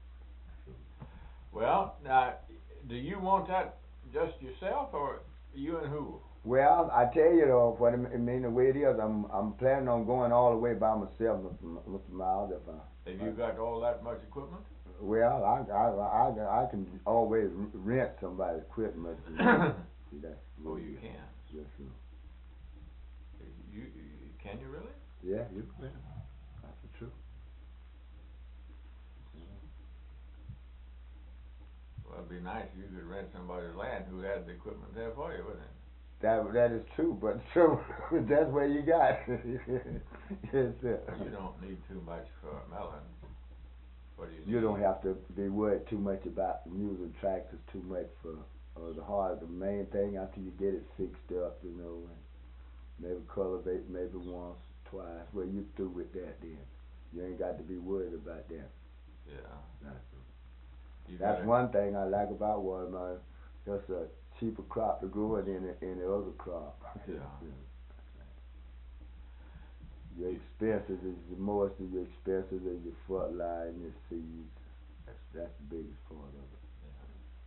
Well, now, do you want that just yourself, or you and who? Well, I tell you though, what I mean, the way it is, I'm planning on going all the way by myself, Mr. Miles. Have you got all that much equipment? Well, I can always rent somebody's equipment. See, that's really you can. Yes, sir. Can you really? Yeah, you can. That's the truth. Well, it'd be nice if you could rent somebody's land who had the equipment there for you, wouldn't it? That is true, but that's where you got it. Yes, sir. You don't need too much for a melon. What do you need? You don't have to be worried too much about using tractors too much for the main thing after you get it fixed up, and maybe cultivate maybe once, twice. Well, you through with that then. You ain't got to be worried about that. Yeah. That's one thing I like about watermelon. Just a cheaper crop to grow it in the other crop. Yeah. Your expenses is most of your expenses is your fertilizer and your seeds. That's the biggest part of it. Yeah.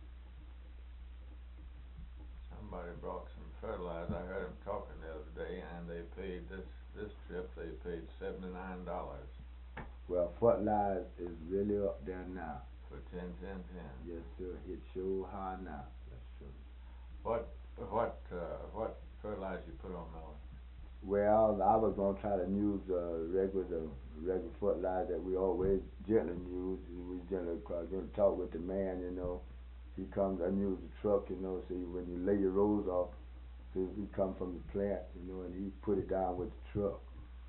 Somebody brought some fertilizer. I heard them talking the other day, and they paid this trip. They paid $79. Well, fertilizer is really up there now. For 10. Yes, sir. It's sure high now. That's true. What fertilizer you put on melon? Well, I was gonna try to use regular fertilizer that we always generally use. We generally gonna talk with the man, He comes and use the truck, So when you lay your rows off, See, he come from the plant, you know, and he put it down with the truck.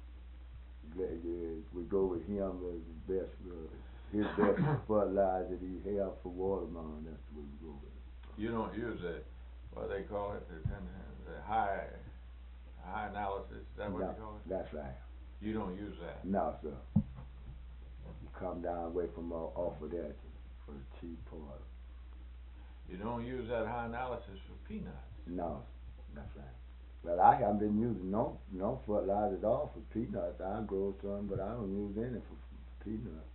We go with him as his best fertilizer that he have for watermelon. That's what we go with. You don't use what they call it, the high analysis, is that what No, you call it? that's right. You don't use that? No, sir. You come down away from off of that for the cheap part. You don't use that high analysis for peanuts? No, that's right. Well, I haven't been using no fertilizer at all for peanuts. I grow some, but I don't use any for peanuts.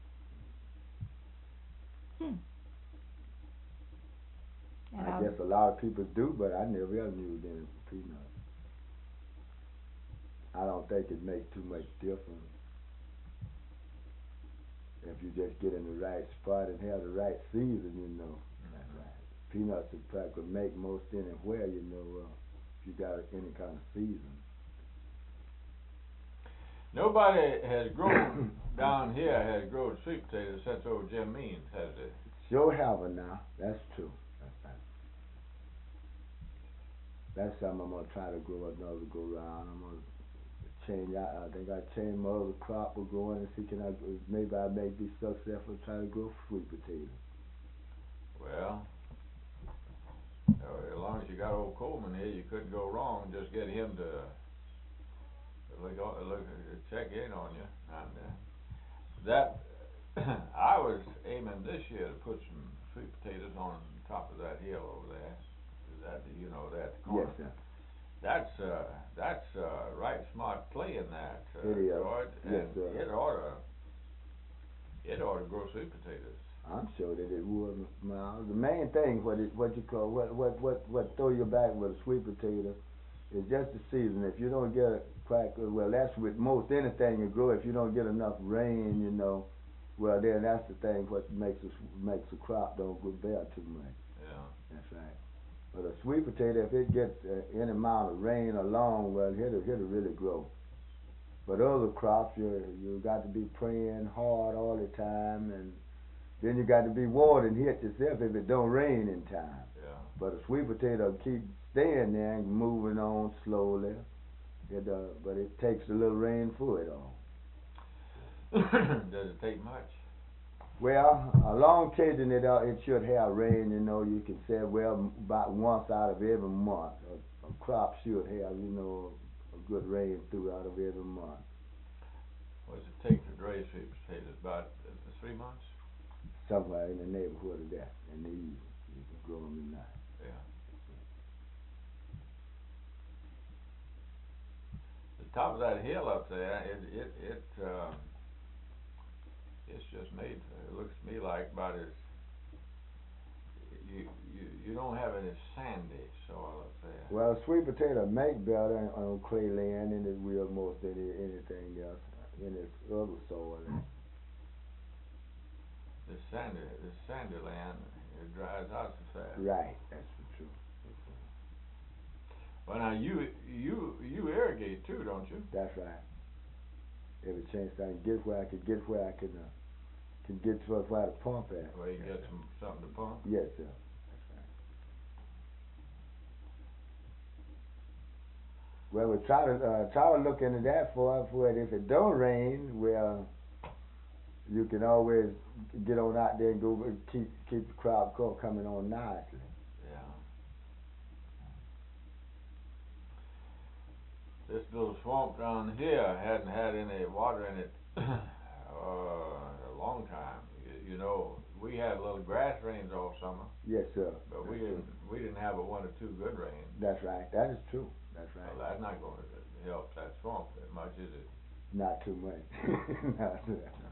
And I guess a lot of people do, but I never ever used any for peanuts. I don't think it makes too much difference if you just get in the right spot and have the right season, you know. That's right. Peanuts will probably make most anywhere, you know, if you got any kind of season. Nobody has grown down here has grown sweet potatoes since old Jim Means, has they? Sure haven't now. That's true. That's right. That's something I'm gonna try to grow another go round. I'm gonna change. I think I changed my other crop of growing and see maybe I may be successful trying to grow sweet potatoes. Well, as long as you got old Coleman here, you couldn't go wrong. Just get him to check in on you. And that I was aiming this year to put some sweet potatoes on top of that hill over there. That that corner. Yes, sir. That's right smart play in that, It is. George. Yes, And sir. it ought to grow sweet potatoes. I'm sure that it would, Miles. The main thing, what throw you back with a sweet potato is just the season. If you don't get it quite good, well, that's with most anything you grow. If you don't get enough rain, you know, well, then that's the thing. What makes a crop don't bear too much. Yeah. That's right. But a sweet potato, if it gets any amount of rain along, well, it'll really grow. But other crops, you got to be praying hard all the time, and then you got to be watering it yourself if it don't rain in time. Yeah. But a sweet potato keep staying there and moving on slowly. But it takes a little rain for it all. Does it take much? Well, along occasion it should have rain. You know, you can say well about once out of every month a crop should have a good rain throughout of every month. What does it take to raise sweet potatoes? About 3 months? Somewhere in the neighborhood of that, in the evening, you can grow them in that. Yeah. The top of that hill up there, it's just made. It looks to me like about as you don't have any sandy soil up there. Well, sweet potato make better on clay land than it will most anything else in its other soil. The sandy land, it dries out so fast. Right, that's the truth. Well, now you irrigate too, don't you? That's right. Every chance I can get where I can get to where to pump at. Where you can get something to pump. Yes, sir. That's right. Well, we try to look into that for it. If it don't rain, well, you can always get on out there and go keep the crop coming on nicely. Yeah. This little swamp down here hadn't had any water in it a long time. You know, we had little grass rains all summer. Yes, sir. But we didn't have a 1 or 2 good rains. That's right. That is true. That's right. Well, that's not going to help that swamp that much, is it? Not too much. Not too much.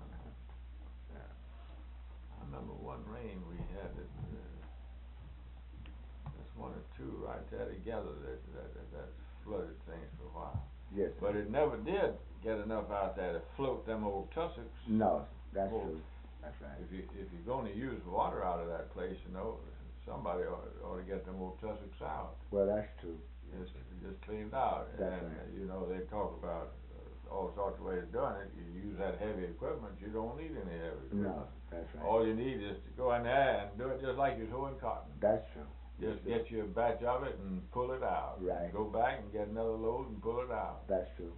I remember one rain we had that just 1 or 2 right there together that flooded things for a while. Yes, sir. But it never did get enough out there to float them old tussocks. No, that's Well, true. That's right. If you're going to use water out of that place, you know, somebody ought to get them old tussocks out. Well, that's true. Just cleaned out. That's And right. you know, they talk about all sorts of ways of doing it. You use that heavy equipment, you don't need any heavy equipment. No, that's right. All you need is to go in there and do it just like you're sewing cotton. That's true. Just get you a batch of it and pull it out. Right. Go back and get another load and pull it out. That's true.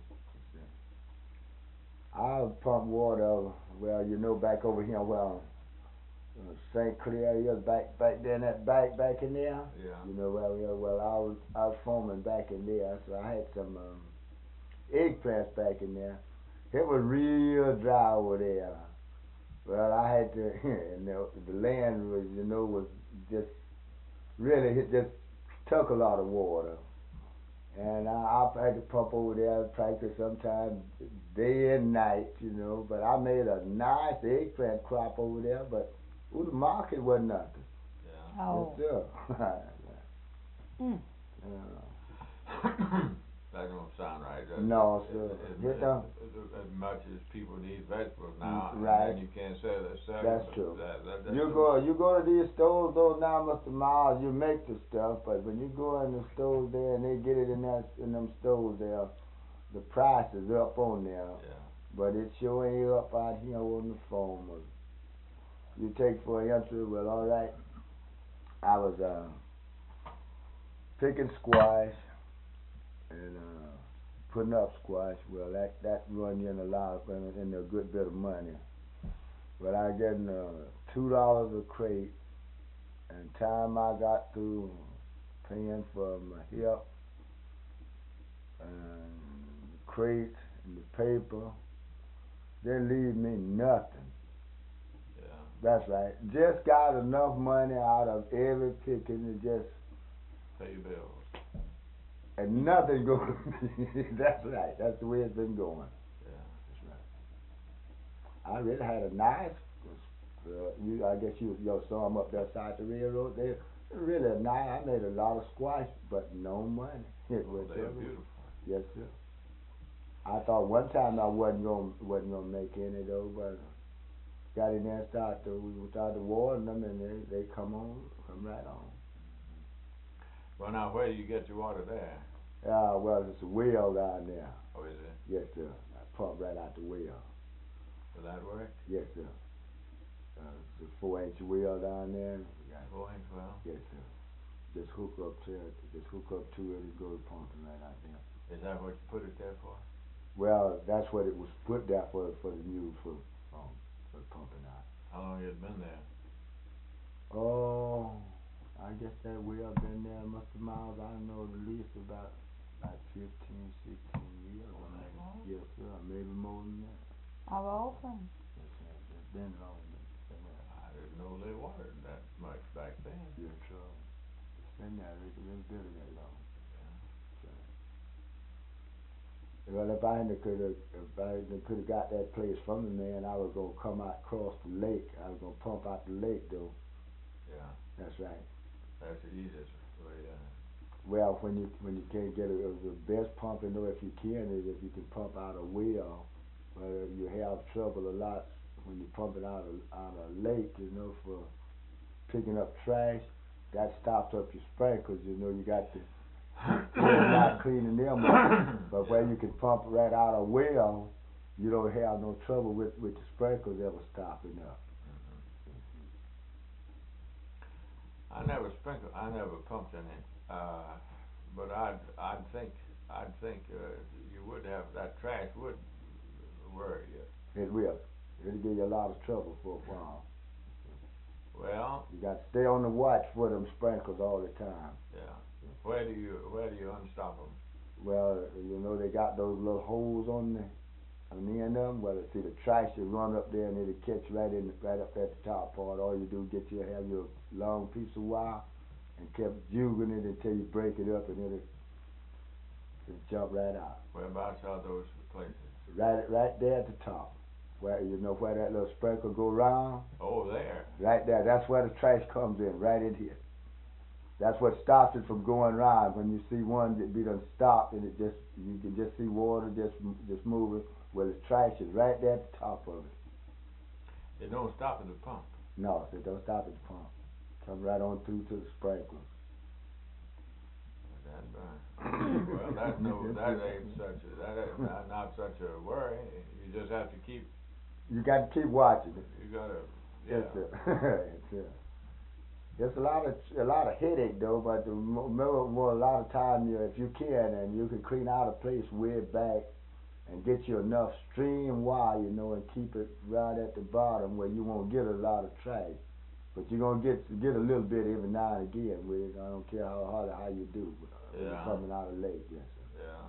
I'll pump water, well, you know, back over here, well, St. Clair is back there in that back in there. Yeah. You know, I was farming back in there, so I had some eggplants back in there. It was real dry over there. Well, I had to, and the land was, you know, was just really, it just took a lot of water. And I had to pump over there, practice sometimes day and night, you know. But I made a nice eggplant crop over there, but the market wasn't nothing. Yeah. Oh. Yes, sir. Mm. Yeah. That don't sound right, does it? No, sir. As much as people need vegetables now, Right. and you can't sell it. That's true. That You go to these stores though now, Mr. Miles, you make the stuff, but when you go in the stores there and they get it in them stores there, the price is up on there. Yeah. But it sure ain't up out here on the phone. You take for instance, well, all right, I was picking squash and putting up squash. Well, that run you in a good bit of money. But I getting $2 a crate, and time I got through paying for my help and the crate and the paper, they leave me nothing. Yeah. That's right. Just got enough money out of every picking to just Pay your bills. and nothing going. That's right. That's the way it's been going. Yeah. That's right. I really had a nice. I guess you saw them up there side the railroad. They really nice. I made a lot of squash, but no money. They're beautiful. Yes, sir. I thought one time I wasn't gonna make any though, but got in there and we started watering them, and they come right on. Well, now where do you get your water there? Well, it's a well down there. Oh, is it? Yes, sir. I pump right out the well. Will that work? Yes, sir. It's a 4-inch well down there. 4-inch well? Yes, sir. Just hook up to it and go pumping right out there. Is that what you put it there for? Well, that's what it was put there for the use for pumping out. How long has it been there? Oh, I guess that well been there, Mr. Miles. I know at least about 15, 16 years. Oh, that long? Yes, sir. Maybe more than that. Of all things. Yes, sir. It's been long. I didn't know they watered that much back then. Yes, sir. It's been there. It's been that long. Well, if I could have got that place from the man, I was gonna come out across the lake. I was gonna pump out the lake, though. Yeah. That's right. That's the easiest way. Well, when you can't get the best pumping, though, if you can, is if you can pump out a well. But you have trouble a lot when you pump it out a lake, you know, for picking up trash. That stops up your sprinklers, you know. You got to not cleaning them up. But where you can pump right out a well, you don't have no trouble with the sprinklers ever stopping up. I never pumped any. But I'd think you would have that trash would worry you. It will. It'll give you a lot of trouble for a while. Well, you got to stay on the watch for them sprinklers all the time. Yeah. Where do you unstop them? Well, you know they got those little holes on the end of them. Well, see the trash will run up there and it'll catch right up at the top part. All you do is have your long piece of wire and kept jugging it until you break it up and it'll jump right out. Whereabouts are those places? Right there at the top. Where where that little sprinkler go round? Oh, there. Right there. That's where the trash comes in, right in here. That's what stops it from going round. When you see one that be done stopped and you can just see water just moving. Well, the trash is right there at the top of it. It don't stop at the pump. No, it don't stop at the pump. Come right on through to the sprinklers. Well, that ain't not such a worry. You just have to keep. You got to keep watching it. You gotta. Yeah. Yes, sir. Yes, sir. Just a lot of headache though, but remember, a lot of time if you can, and you can clean out a place way back and get you enough stream water, you know, and keep it right at the bottom where you won't get a lot of trash. But you're gonna get a little bit every now and again with it. I don't care how hard or how you do, but coming out of the lake, yes sir. Yeah.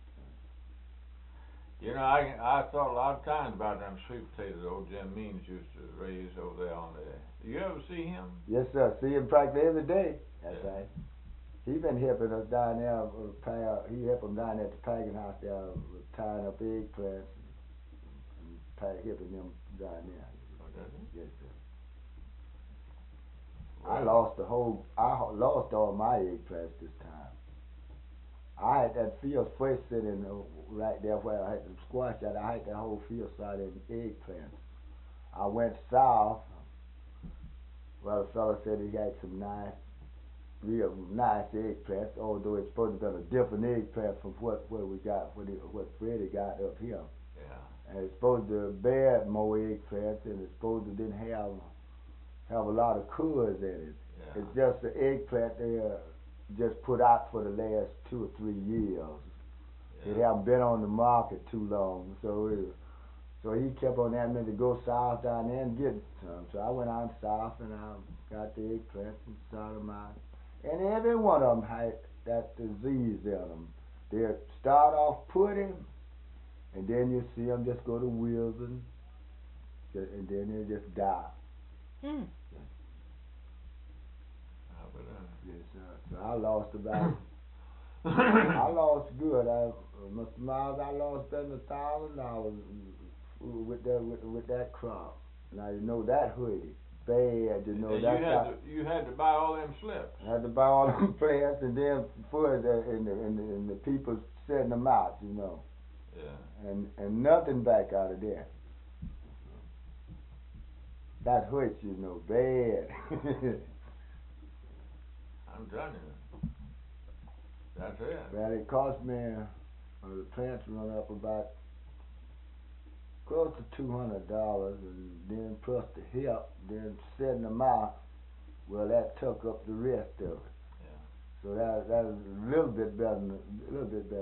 You know, I thought a lot of times about them sweet potatoes old Jim Means used to raise over there on the. You ever see him? Yes sir. See him practically every day. That's Yeah. right. He been helping us down there. He helped them down there at the packing house there, tying up eggplants and helping them down there. Oh, does he? Yes sir. Well, I lost all my eggplants this time. I had that field first sitting right there where I had the squash at. I had that whole field side in eggplants. I went south. Well, the fella said he had some real nice eggplants, although it's supposed to be a different eggplant from what we got, what Freddie got up here. Yeah. And it's supposed to bear more eggplants, and it's supposed to didn't have a lot of cores in it. Yeah. It's just the eggplant they just put out for the last 2 or 3 years. Yeah. It haven't been on the market too long, so he kept on asking me to go south down there and get some. So I went on south and I got the eggplants and started them out. And every one of them had that disease in them. They start off pretty, and then you see them just go to wilting, and then they just die. Hmm. Yes, sir. So I lost about. I lost good. Mr. Miles, I lost better than $1,000 with that crop. Now you know that hoodie bad. You know that. You had to buy all them slips. I had to buy all them plants and then put and the people setting them out. You know. Yeah. And nothing back out of there. That hurts, you know, bad. I'm telling you. That's it. Well, it cost me, the plants run up about close to $200, and then plus the help, then setting them out, well, that took up the rest of it. Yeah. So that was a little bit better than $1,000.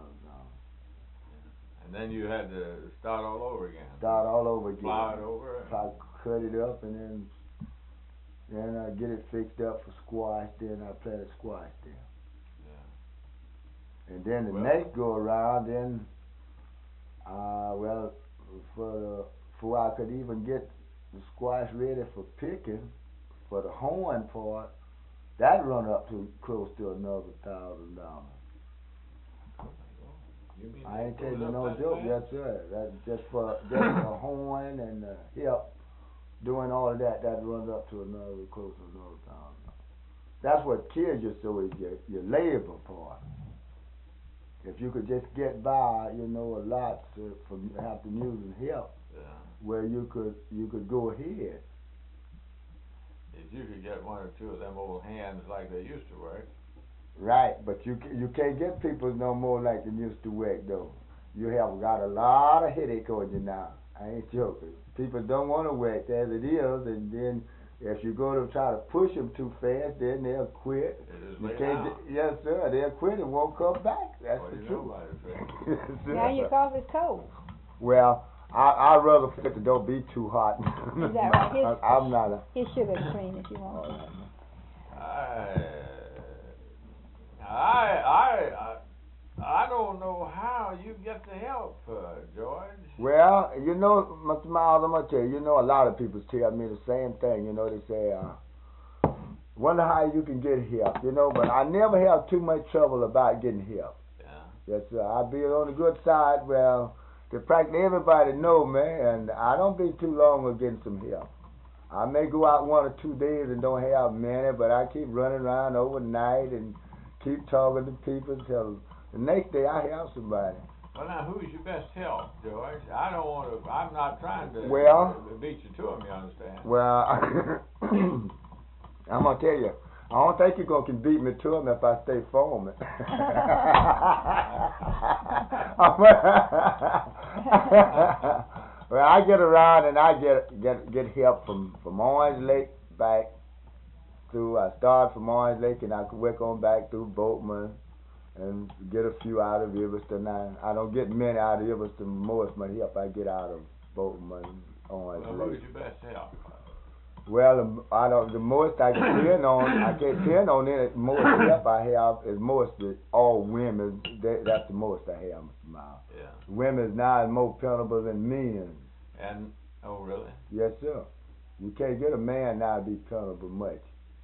And then you had to start all over again. Start all over again. Plow it over. Cut it up and then I get it fixed up for squash. Then I planted squash there. Yeah. And then the next go around, then before I could even get the squash ready for picking, for the horn part, that run up to close to another $1,000. I ain't telling you no joke. That's right. That's just for the horn and the hip, doing all of that. That runs up to close to another $1,000. That's what kills you. So is your labor part. If you could just get by, you know, a lot from having using help, where you could go ahead. If you could get one or two of them old hands like they used to work. Right, but you can't get people no more like they used to work though. You have got a lot of headache on you now. I ain't joking. People don't want to work as it is, and then if you go to try to push them too fast, then they'll quit. Yes, sir. They'll quit and won't come back. That's the truth. Now your coffee's cold. Well, I'd rather for it to don't be too hot. Is that right? I'm not a. His sugar's cream if you want. I don't know how you get the help, George. Well, you know, Mr. Miles, I'm gonna tell you. You know, a lot of people tell me the same thing. You know, they say, wonder how you can get help. You know, but I never have too much trouble about getting help. Yeah. Yes, sir. I be on the good side. Well, practically everybody know me, and I don't be too long of getting some help. I may go out 1 or 2 days and don't have many, but I keep running around overnight and keep talking to people till the next day I have somebody. Well, now, who's your best help, George? I don't want to. I'm not trying to beat you to him. You understand? Well, I'm gonna tell you. I don't think you're gonna beat me to him if I stay foaming. Well, I get around and I get help from Orange Lake back through. I started from Orange Lake and I could work on back through Boatman and get a few out of Iverson. I don't get many out of Iverson. Most of my help I get out of Boatman, Orange Well, Lake. who's your best help? Well, I don't. The most I can depend on, I can't depend on it. Most help I have is mostly all women. That's the most I have, Mr. Miles. Yeah. Women's now is more penable than men. And, oh, really? Yes, sir. You can't get a man now to be penable much.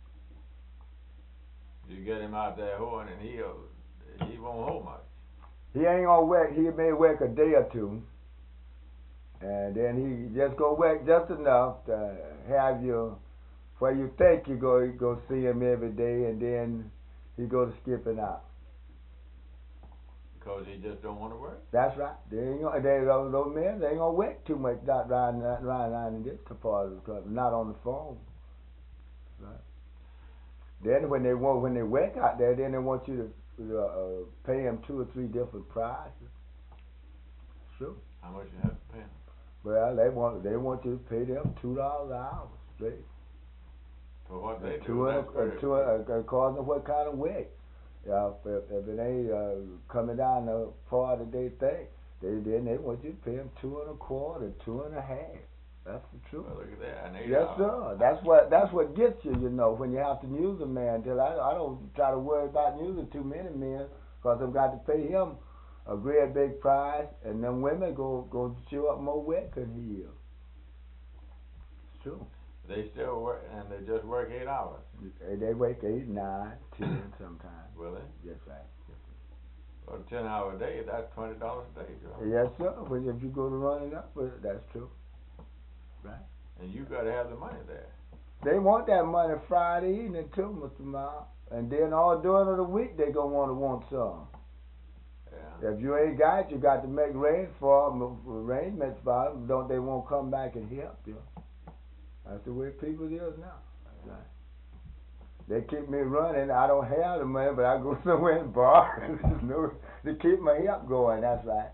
You get him out there hoeing and he won't hoe much. He ain't gonna work. He may work a day or two, and then he just gonna work just enough to have you where you think you go see him every day, and then he go to skipping out. Because he just don't want to work? That's right. Those men, they ain't gonna work too much not riding in this part of the country, not on the phone. Right. Then when they work out there, then they want you to pay them 2 or 3 different prices. Sure. How much you have to pay him? Well, they want you to pay them $2 an hour straight. For what they do? Two according to what kind of work. If it ain't coming down the part that they think, then they want you to pay them 2 1/4, 2 1/2. That's the truth. Well, look at that. An 8 Yes, hour. sir. That's what gets you, when you have to use a man. Till I don't try to worry about using too many men, because I've got to pay him a great big price, and them women go chew up more work than he is. It's true. They still work, and they just work 8 hours. They work 8, 9, 10 sometimes. Will they? Yes, right. Well, a 10-hour day, that's $20 a day, Joe. Yes, sir. But if you go to running up with it, that's true. Right. And you got to have the money there. They want that money Friday evening too, Mr. Miles. And then all during the week they gonna want some. Yeah. If you ain't got it, you got to make arrangements for them. Don't they won't come back and help you? That's the way people is now. Right. They keep me running. I don't have the money, but I go somewhere and borrow to keep my help going. That's right.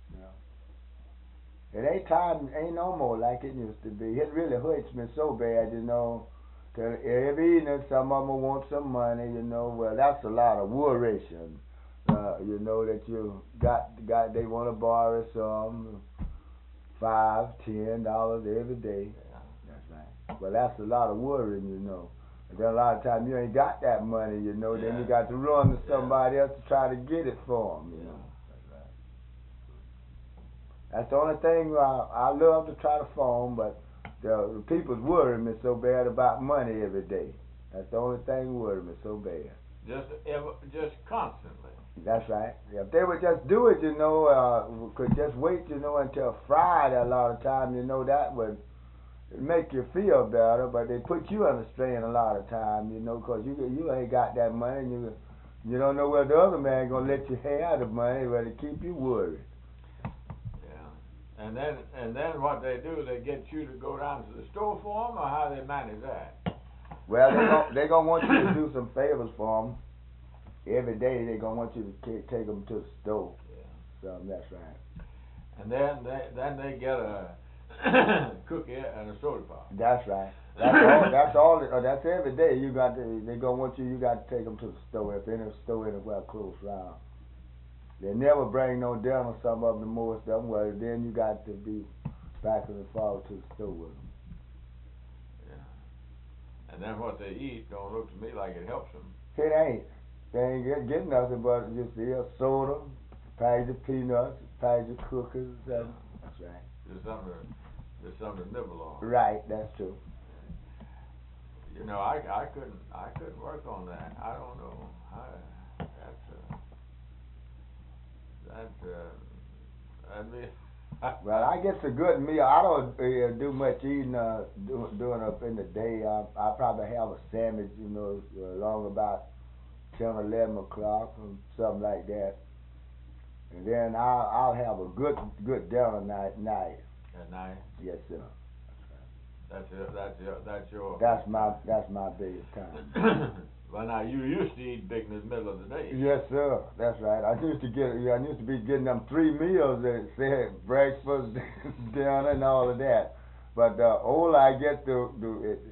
It ain't no more like it used to be. It really hurts me so bad, 'cause every evening some of them want some money, Well, that's a lot of worration, that you got. They want to borrow some $5, $10 every day. Yeah. That's right. Well, that's a lot of worrying, And then a lot of times you ain't got that money, Then Yeah. you got to run to somebody else to try to get it for them, Yeah. That's the only thing I love to try to phone, but the people's worrying me so bad about money every day. That's the only thing worrying me so bad. Just constantly. That's right. If they would just do it, could just wait, until Friday a lot of time, that would make you feel better, but they put you under strain a lot of time, because you ain't got that money, and you don't know whether the other man gonna let you have the money, but it keep you worried. And then what they do, they get you to go down to the store for them, or how they manage that? Well, they gonna want you to do some favors for them. Every day they gonna want you to take them to the store. Yeah. So that's right. And then they get a cookie and a soda pop. That's right. That's all. That's every day. They gonna want you got to take them to the store if any store anywhere close around. They never bring no dinner, some of them, most of them. Well, then you got to be back and forth to the store with them. Yeah. And then what they eat don't look to me like it helps them. It ain't. They ain't get nothing but just a soda, package of peanuts, package of cookies. That's right. Just something to nibble on. Right. That's true. I couldn't work on that. I don't know how. That'd be. Well, I guess a good meal. I don't do much eating doing up in the day. I probably have a sandwich, along about 10 or 11 o'clock or something like that, and then I'll have a good dinner night. At night. Yes, sir. That's your. That's my biggest time. Well, now you used to eat big in the middle of the day. Yes, sir. That's right. I used to be getting them 3 meals that said breakfast, dinner, and all of that. But the older I get,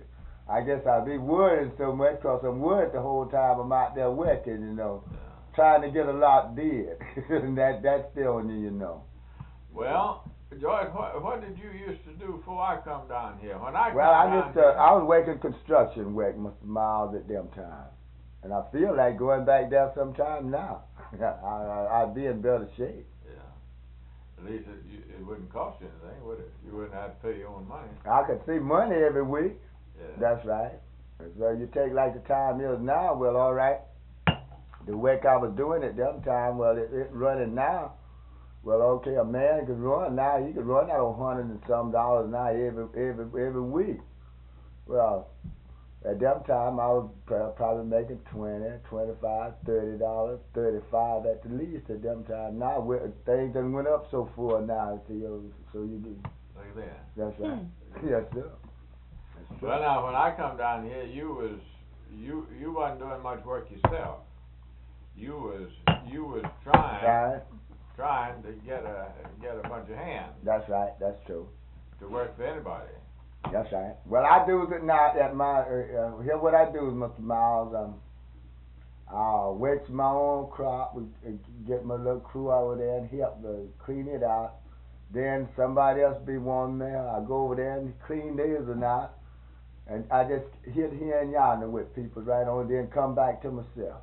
I guess I be worrying so much 'cause I'm worried the whole time I'm out there working, you know, trying to get a lot did. And that's still on you know. Well, George, what did you used to do before I come down here? When I Well, I come just down here, I was working construction work, Mr. Miles, at them times, and I feel like going back there sometime now. I'd be in better shape. yeah. At least it wouldn't cost you anything, would it? You wouldn't have to pay your own money. I could see money every week. Yeah. That's right. So you take like the time is now. Well, all right. The work I was doing at them time, well, it running now. Well, okay, a man could run now. He could run out $100 and some now every week. Well, at that time I was probably making $20, $25, $30, $35 at the least at them time. Now things done went up so far now. So you get. Look at that. That's right. Yes, sir. That's true. Well, now when I come down here, you wasn't doing much work yourself. You was trying to get a bunch of hands That's right. That's true. to work for anybody. That's right. Well, I do it now at my here. What I do is, Mr. Miles, I'll wet my own crop. We get my little crew over there and help clean it out. Then somebody else be one there. I go over there and clean theirs or not, and I just hit here and yonder with people right on. Then come back to myself.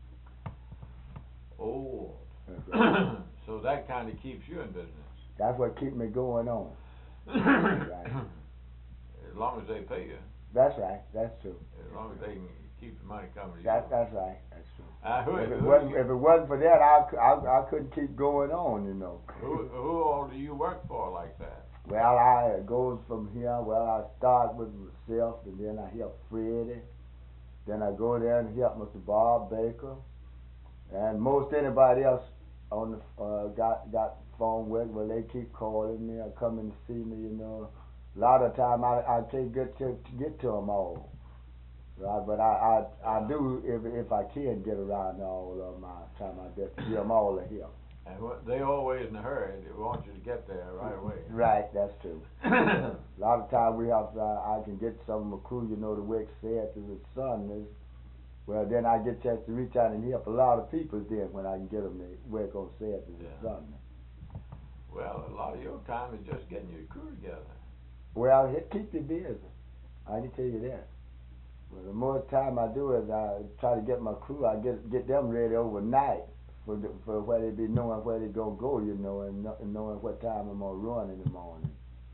Oh, That's right. so that kind of keeps you in business. That's what keep me going on. Right. As long as they pay you. That's right. That's true. As long as they can keep the money coming to you. That's right. That's true. If it wasn't for that, I couldn't keep going on, you know. Who all do you work for like that? Well, it goes from here. Well, I start with myself, and then I help Freddie. Then I go there and help Mr. Bob Baker, and most anybody else on the got phone with. Well, they keep calling me or coming to see me, you know. A lot of time I can't get to them all. Right, but I do if I can get around to all of them. I try my best to get them all to here. And they always in a hurry. They want you to get there right away. Right, that's true. A lot of time we have I can get some of my crew, you know, to work Saturday to the sun. Well, then I get a chance to reach out and help a lot of people then when I can get them to work on Saturday to Sunday. Well, a lot of your time is just getting your crew together. Well, it keep you busy. I can tell you that. Well, the more time I do is I try to get my crew. I get them ready overnight for where they be knowing where they gonna go, you know, and knowing what time I'm gonna run in the morning.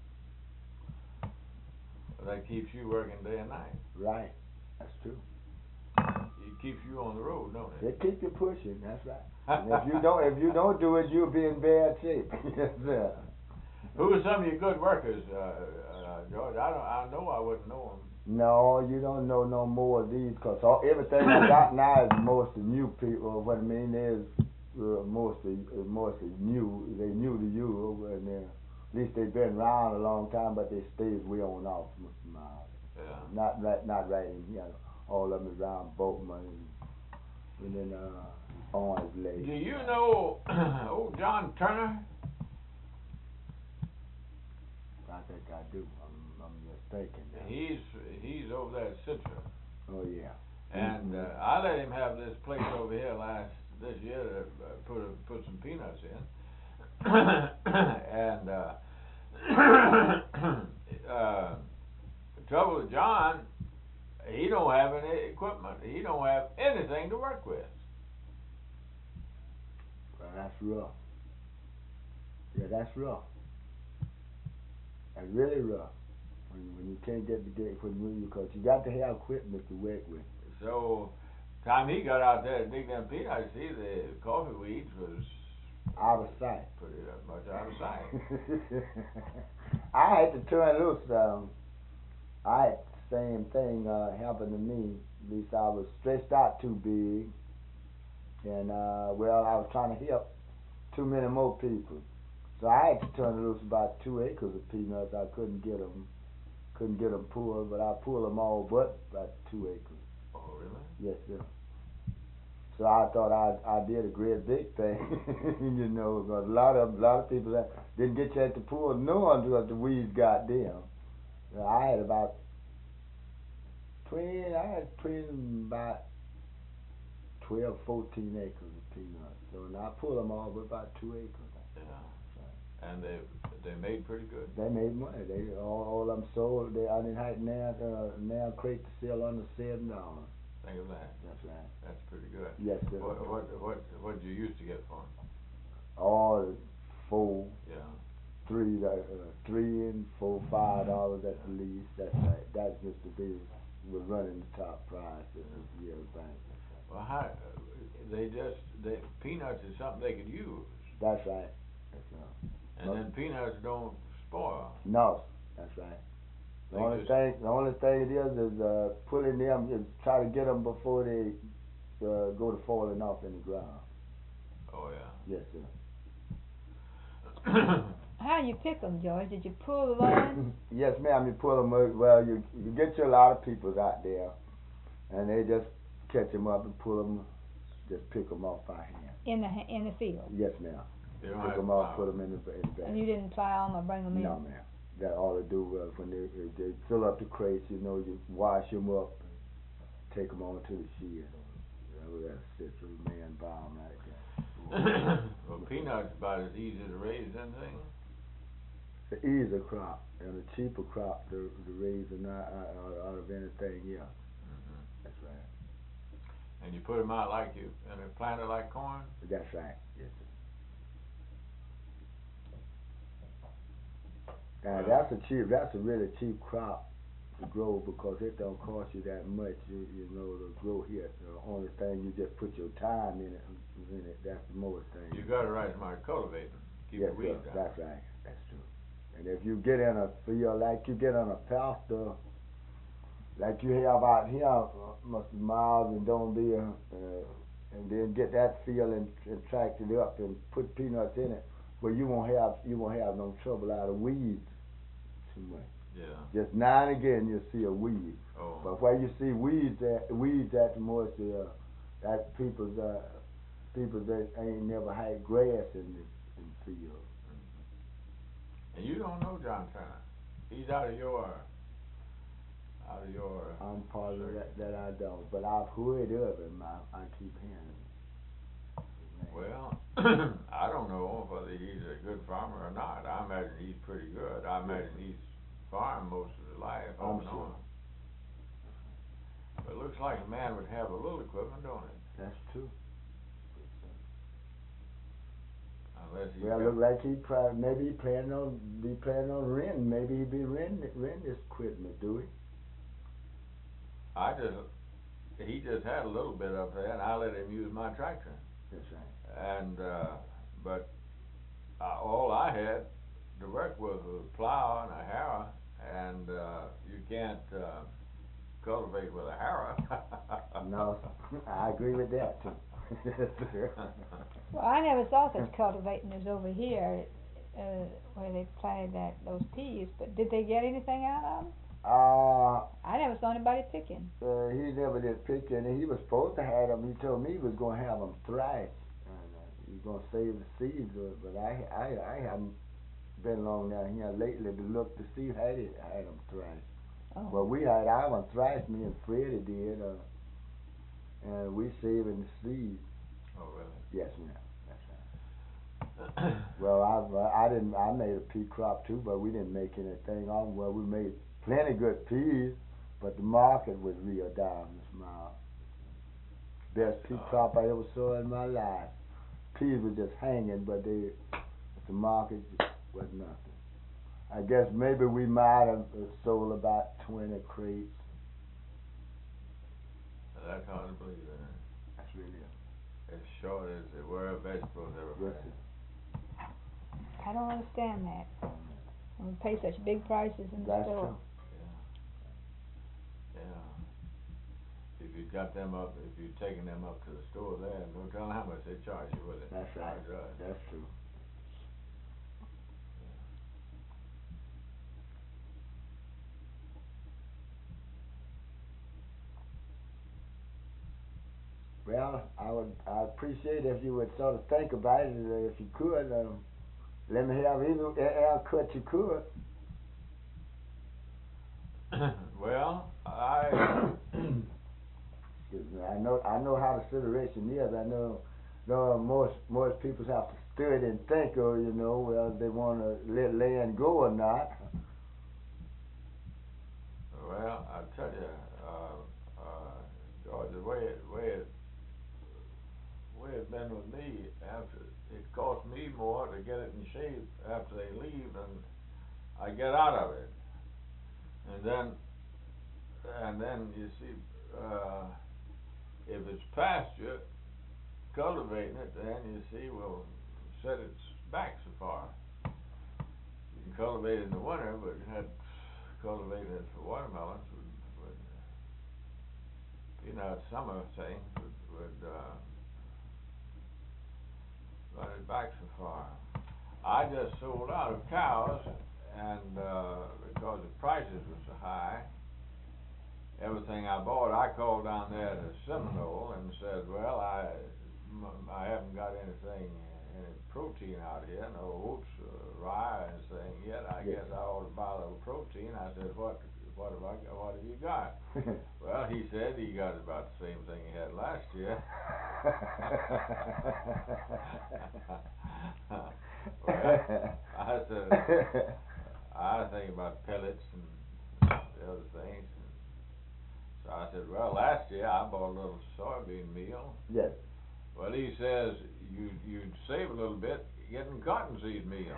Well, that keeps you working day and night. Right, that's true. It keeps you on the road, don't it? It keeps you pushing. That's right. And if you don't do it, you'll be in bad shape. Yes, sir. Who are some of your good workers, George? I know I wouldn't know them. No, you don't know no more of these, because everything I got now is mostly new people. What I mean is mostly new. They new to you, and at least they've been around a long time, but they stayed way on off, Mr. Miles. Yeah. Not right in here. All of them around Boatman and then Orange Lake. Do you know old John Turner? I think I do. I'm mistaken. He's over there at Citra. Oh yeah. And I let him have this place over here this year to put some peanuts in. And the trouble with John, he don't have any equipment. He don't have anything to work with. Well, that's rough. Yeah, that's rough. That's really rough. When you can't get the gate for the movie, because you got to have equipment to work with. So, time he got out there to dig them peanuts, see the coffee weeds was out of sight. Pretty much out of sight. I had to turn loose. I had the same thing happen to me. At least I was stretched out too big, and well, I was trying to help too many more people. So I had to turn loose about 2 acres of peanuts. I couldn't get them pulled, but I pulled them all but about 2 acres. Oh, really? Yes, sir. So I thought I did a great big thing, you know, because a lot of people that didn't get a chance to pull none because the weeds got them. I had about I had between about 12, 14 acres of peanuts. So and I pulled them all with about 2 acres. Yeah. And they made pretty good. They made money. They all of them sold. I didn't have now crate to sell under $7. Think of that. That's right. That's pretty good. Yes, sir. What did you used to get for them? All 4, Yeah. 3 and $4, $5 at the least. That's right. That's just the big. We're running the top price at the year bank. Well, peanuts is something they could use. That's right. That's right. And then peanuts don't spoil. No, that's right. The only thing it is pulling them, is try to get them before they go to falling off in the ground. Oh yeah. Yes, sir. How you pick them, George? Did you pull the line? Yes, ma'am. You pull them. Well, you get you a lot of people out there, and they just catch them up and pull them, just pick them off by hand. In the field? Yes, ma'am. You don't pick have them to up, put them in the bag. And you didn't plow them or bring them in? No, ma'am. That all they do was when they fill up the crates, you wash them up, and take them on to the shed. That's just a man bomb right there. Well, peanuts about as easy to raise as anything. It's an easier crop and a cheaper crop to raise out of anything else. Mm-hmm. That's right. And you put them out and they're planted like corn? That's right. Yes, sir. That's a really cheap crop to grow because it don't cost you that much, to grow here. The only thing you just put your time in it. That's the most thing. You got to right somebody cultivating. Keep the weeds down. That's right. That's true. And if you get in a field like you get on a pasture, like you have out here, Mr. Miles and Don Beer, and then get that field and tract it up and put peanuts in it, well, you won't have no trouble out of weeds too much. Yeah. Just now and again you'll see a weed. Oh. But where you see weeds at the most, that people that ain't never had grass in the field. And you don't know John Turner. He's out of your. I'm part of that I don't, but I've heard of him. I keep hearing him. Well, I don't know whether he's a good farmer or not. I imagine he's pretty good. I imagine he's farmed most of his life. I'm sure. But it looks like a man would have a little equipment, don't it? That's true. Unless he. Well, look like maybe he planning on renting. Maybe he'd be renting this equipment, do he? He just had a little bit of that, and I let him use my tractor. That's right. And but all I had to work with was a plow and a harrow, and you can't cultivate with a harrow. No, I agree with that too. Well, I never saw such cultivating as over here, where they planted those peas. But did they get anything out of them? I never saw anybody picking. He never did pick any. He was supposed to have them. He told me he was going to have them thrashed. He was going to save the seeds, but I haven't been along down here lately to look to see how they had them thrashed. Oh. Well, we had our one thrashed. Me and Freddie did, and we saving the seeds. Oh, really? Yes, ma'am. That's right. Well, I made a pea crop too, but we didn't make anything on. Well, we made plenty good peas, but the market was real down, Miss Miles. Best pea crop I ever saw in my life. Peas were just hanging, but the market just was nothing. I guess maybe we might have sold about 20 crates. That's hard to believe, isn't it? That's really as short as there were vegetables ever. Yes, I don't understand that. We pay such big prices in the That's store. true. Yeah. If you'd got them up, if you'd taken them up to the store there, no telling how much they charge you with it. That's right. That's true. Well, I appreciate if you would sort of think about it, if you could. Let me have any haircut you could. Well, I I know how the situation is. I know most people have to study and think, or whether they want to let land go or not. Well, I tell you, George, the way it's been with me, after it costs me more to get it in shape after they leave than I get out of it. And then you see, if it's pasture, cultivating it, then you see, will set its back so far. You can cultivate it in the winter, but cultivating it for watermelons would summer thing would run it back so far. I just sold out of cows, and because the prices were so high, everything I bought, I called down there to Seminole and said, well, I haven't got any protein out here, no oats, rye, or anything yet. I guess I ought to buy a little protein. I said, what have you got? Well, he said he got about the same thing he had last year. Well, I said, I was thinking about pellets and the other things. So I said, well, last year I bought a little soybean meal. Yes. Well, he says you'd save a little bit getting cottonseed meal.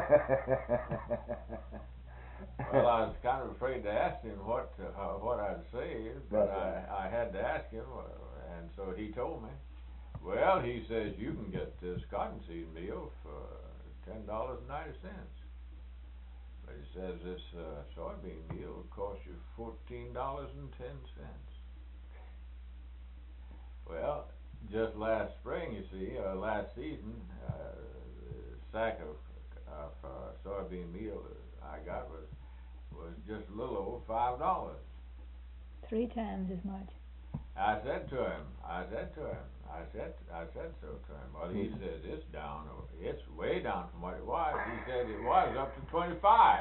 Well, I was kind of afraid to ask him what I'd saved, but I had to ask him, and so he told me. Well, he says you can get this cottonseed meal for $10.90. But he says this soybean meal will cost you $14.10. Well, just last spring, you see, last season, the sack of soybean meal that I got was just a little over $5. 3 times as much. I said so to him. Well, he says it's down. It's way down from what it was. He said it was up to 25.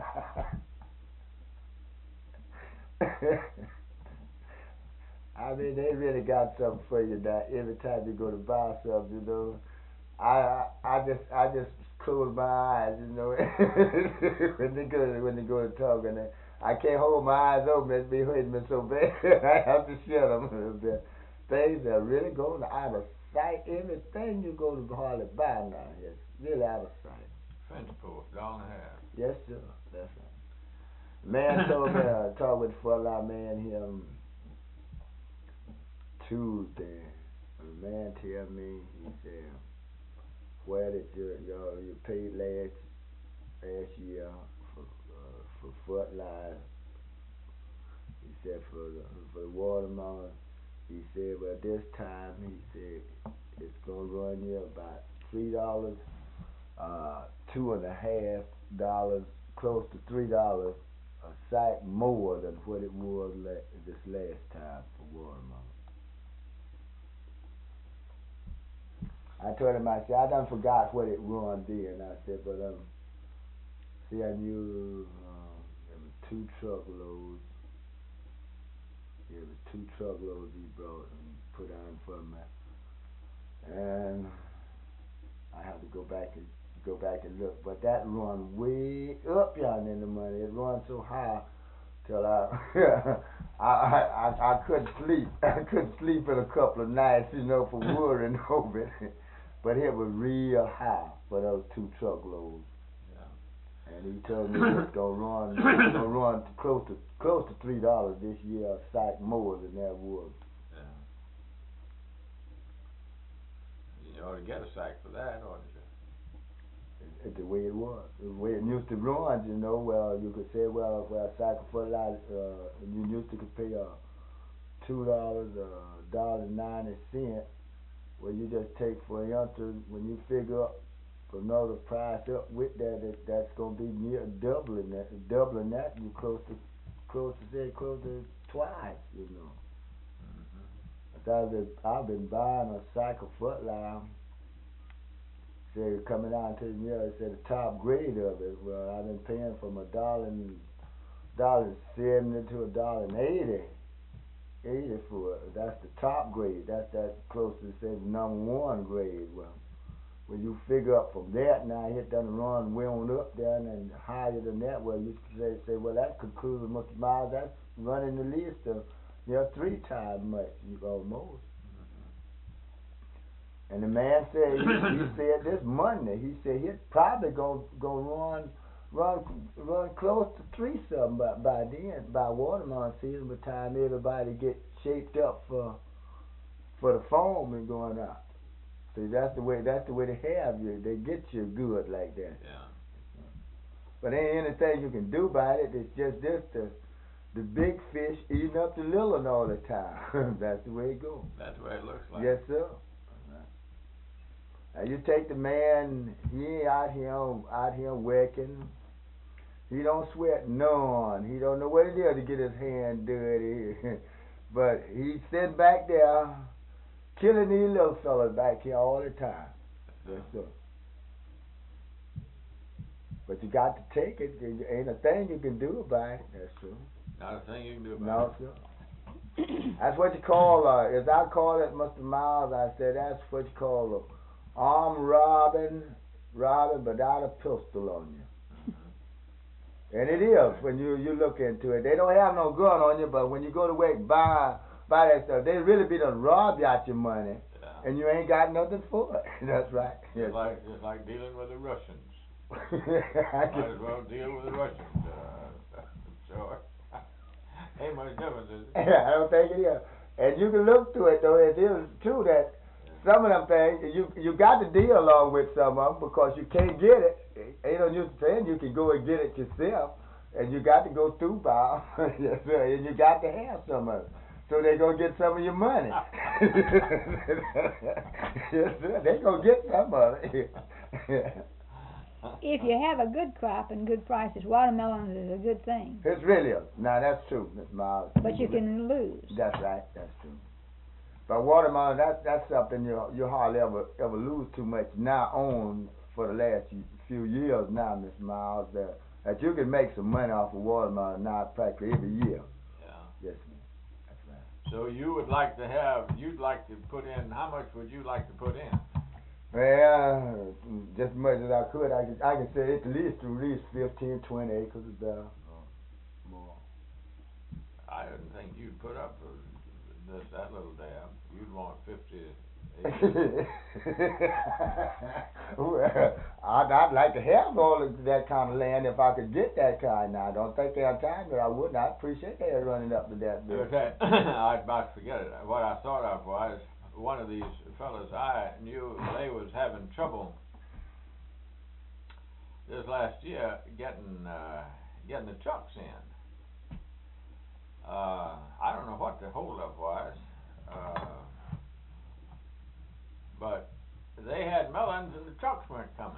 I mean, they really got something for you now. Every time you go to buy something, I just close my eyes, when they go to talk, and I can't hold my eyes open. It's be hurting me so bad. I have to shut them a little bit. Things are really going out of sight. Everything you go to hardly buy now is really out of sight. Fence post, $1.50. Yes, sir. That's right. Man told me, talk with Frontline man here Tuesday. A man tell me, he said, where did you paid last year for fertilizer? He said for the watermelon. He said, well, this time he said it's gonna run you about $3, $2.50, close to $3 a sack more than what it was this last time for watermelon. I told him, I said, I done forgot what it run then. I said, but see, I knew there was 2 truckloads. It was 2 truckloads he brought and put on for me, and I have to go back and look. But that run way up yonder in the money. It run so high till I couldn't sleep. I couldn't sleep in a couple of nights, for worrying over it. But it was real high for those 2 truckloads. Yeah. And he told me it's gonna run close to $3 this year a sack more than that was. Yeah. You ought to get a sack for that, oughtn't you? It's the way it was. The way it used to run, well, you could say, well, a sack of fertilizer, you used to pay $2, $1.90. Well, you just take for instance, when you figure up another price up with that's gonna be near doubling that. You close to twice, Mm-hmm. I've been buying a sack of fertilizer. Say coming out to it said the top grade of it. Well, I've been paying from $1.70 to $1.80. 80 for it. That's the top grade. That's closest to number 1 grade. Well, when you figure up from that, now it done run way on up there, and then higher than that, well, you say, well, that concludes Mr. Miles. That's running the list of, 3 times much, almost. And the man said, he said this Monday, he said he's probably gonna run close to 3 something by then, by watermelon season, by the time everybody get shaped up for the foam and going out. See, that's the way they have you. They get you good like that. Yeah. But ain't anything you can do about it. It's just this, the big fish eating up the little one all the time. That's the way it goes. That's the way it looks like. Yes, sir. Now you take the man, he ain't out here working. He don't sweat none. He don't know what it is to get his hand dirty. But he's sitting back there killing these little fellas back here all the time. Yes, sir. But you got to take it. There ain't a thing you can do about it. That's true. Not a thing you can do about it. No, sir. That's what you call, as I call it, Mr. Miles, I said that's what you call armed robbing without a pistol on you. And it is when you look into it. They don't have no gun on you, but when you go to work buy that stuff, they really be done rob you out your money, and you ain't got nothing for it. That's right. Just like dealing with the Russians. Might as well deal with the Russians. Sure. Ain't much difference, is it? I don't think it is. And you can look to it though. It is true that some of them things you got to deal along with some of them because you can't get it. Ain't no use saying you can go and get it yourself, and you got to go through by them. Yes, sir. And you got to have some of it, so they gonna get some of your money. Yes, sir. They gonna get some of it. If you have a good crop and good prices, watermelon is a good thing. It's really a, now that's true, Miss Miles. But you can lose. That's right. That's true. But watermelon, that's something you hardly ever lose too much now on for the last few years now, Miss Miles. That you can make some money off of watermelon now practically every year. Yeah. Yes, ma'am. That's right. So you'd like to put in, how much would you like to put in? Well, just as much as I could. I can say at least 15, 20 acres is better. More. I didn't think you'd put up that little dam. You'd want 50 acres. Well, I'd like to have all of that kind of land if I could get that kind. Now, I don't think there are times that I wouldn't. I appreciate they running up to that bit. Okay, I'd about to forget it. What I thought of was one of these fellas I knew, they was having trouble this last year getting the trucks in. I don't know what the holdup was, but they had melons and the trucks weren't coming.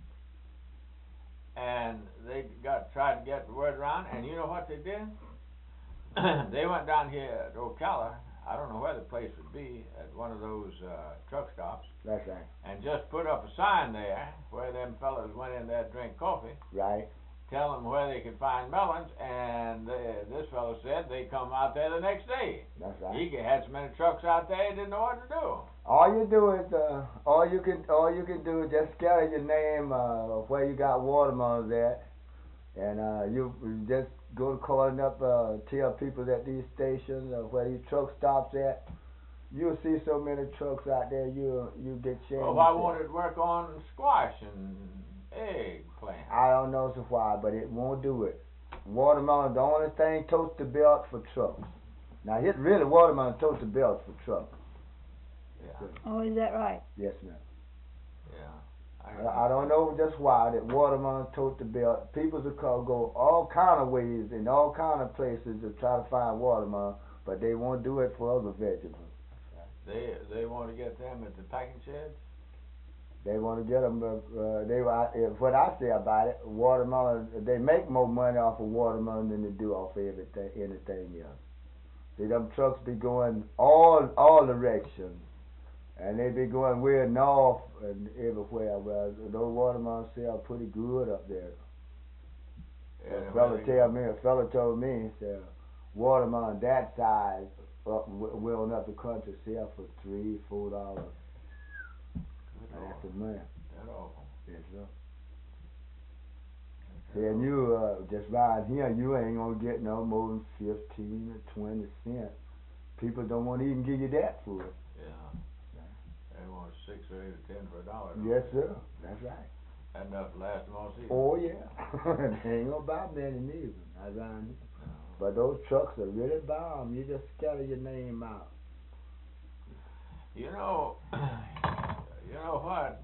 And they tried to get the word around, and you know what they did? They went down here to Ocala. I don't know where the place would be, at one of those truck stops. That's right. And just put up a sign there where them fellas went in there to drink coffee. Right. Tell them where they could find melons, and this fellow said they come out there the next day. That's right. He had so many trucks out there, he didn't know what to do. All you do is all you can do is just scatter your name where you got watermelons at, and you just go to calling up, tell people at these stations where these truck stops at. You'll see so many trucks out there, you get shamed. Well, why won't it work on squash and eggplant? I don't know so why, but it won't do it. Watermelon, the only thing toaster belt for trucks. Now, it's really watermelon toaster belts for trucks. Yeah. Oh, is that right? Yes, ma'am. Yeah. I don't know just why that watermelon toaster belt. People go all kind of ways in all kind of places to try to find watermelon, but they won't do it for other vegetables. They want to get them at the packing sheds? They want to get them. What I say about it, watermelon. They make more money off of watermelon than they do off of anything else. See, them trucks be going all directions, and they be going way north and everywhere. Well, those watermelons sell pretty good up there. Yeah, A fella told me, he said, watermelon that size we on up the country sell for $3, $4. That's the money. That awful. Yes, sir. See, and you just right here, you ain't gonna get no more than 15 or 20 cents. People don't want to even give you that for it. Yeah. They want 6 or 8 or 10 for $1. Yes, sir. That's right. That's enough to last them all season. Oh yeah. They ain't gonna buy many neither. Not around here. No. But those trucks are really bomb. You just scatter your name out. You know, you know what?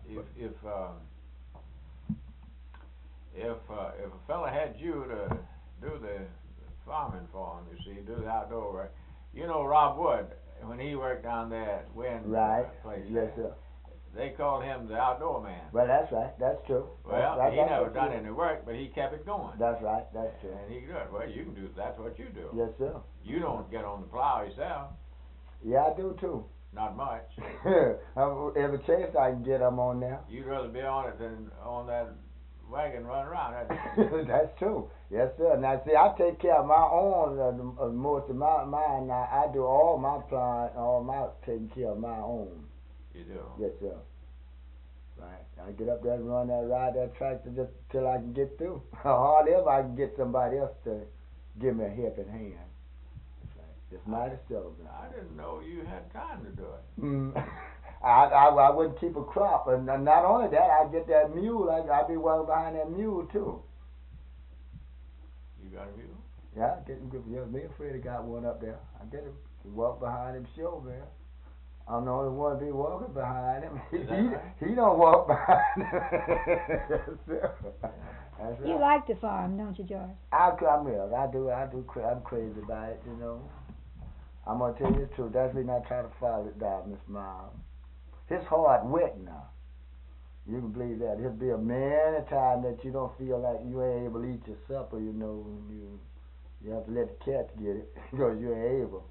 If a fella had you to do the farming for him, you see, do the outdoor work. You know Rob Wood, when he worked down there at Wynn place. Yes, sir. They called him the outdoor man. Well, that's right. That's true. Well, that's he never done any work, but he kept it going. That's right. That's true. And he could do it. Well, you can do. That's what you do. Yes, sir. You don't get on the plow yourself. Yeah, I do too. Not much. Every chance I can get, I'm on there. You'd rather be on it than on that wagon running around. That's true. Yes, sir. Now, see, I take care of my own, most of mine. Now, I do all my plowing, all my taking care of my own. You do? Yes, sir. Right. I get up there and run that, ride that tractor just till I can get through. Hardly ever I can get somebody else to give me a helping hand. That's right. It's mighty seldom. I didn't know you had time to do it. I wouldn't keep a crop, and not only that, I get that mule. I be walking behind that mule too. You got a mule? Yeah, I get him. Yeah, me and Freddie got one up there. I get him. Walk behind him, sure, man. I'm the only one be walking behind him. He don't walk behind him. That's right. You like to farm, don't you, George? I do. I'm crazy about it, you know. I'm gonna tell you the truth. That's the reason I try to follow it down, Miss Miles. It's hard wet now. You can believe that. It'll be a many time that you don't feel like you ain't able to eat your supper, you know. You have to let the cats get it because you ain't able.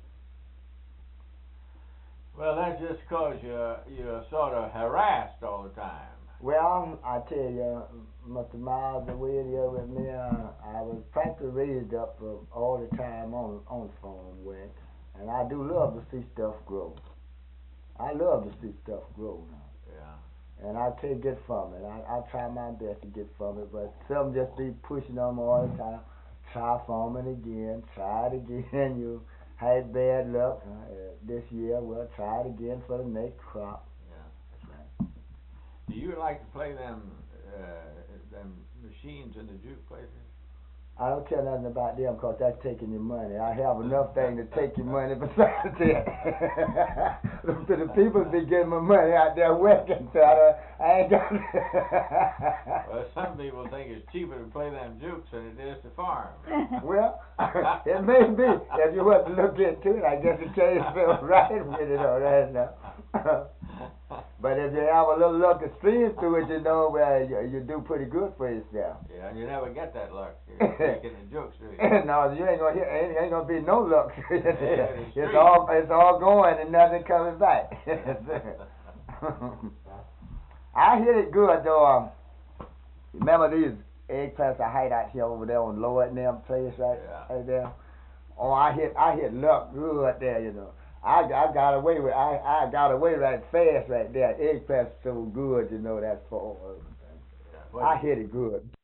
Well, that's just because you're sort of harassed all the time. Well, I tell you, Mr. Miles, the way it is with me, I was practically raised up all the time on the farm work, and I do love to see stuff grow. I love to see stuff grow now. Yeah. And I can't get from it. I try my best to get from it, but some just be pushing on me all the time. Try farming again, try it again. You had bad luck this year. Well, try it again for the next crop. Yeah, that's right. Do you like to play them machines in the juke places? I don't care nothing about them because that's taking your money. I have enough things to take your money besides that. The people be getting my money out there working, so I ain't got Well, some people think it's cheaper to play them jukes than it is to farm. Well, it may be. If you want to look into it, I guess it tell you feel right with it all right now. But if you have a little luck to stream through it, you know, well, you do pretty good for yourself. Yeah, and you never get that luck. You're taking the jokes, do you? No, you ain't gonna be no luck. It's all going and nothing coming back. I hit it good though. Remember these eggplants I hide out here over there on Lower and them place right there? Oh, I hit luck good there, you know. I got away with I got away right fast right there. Eggplants so good, you know, that's for I hit it good.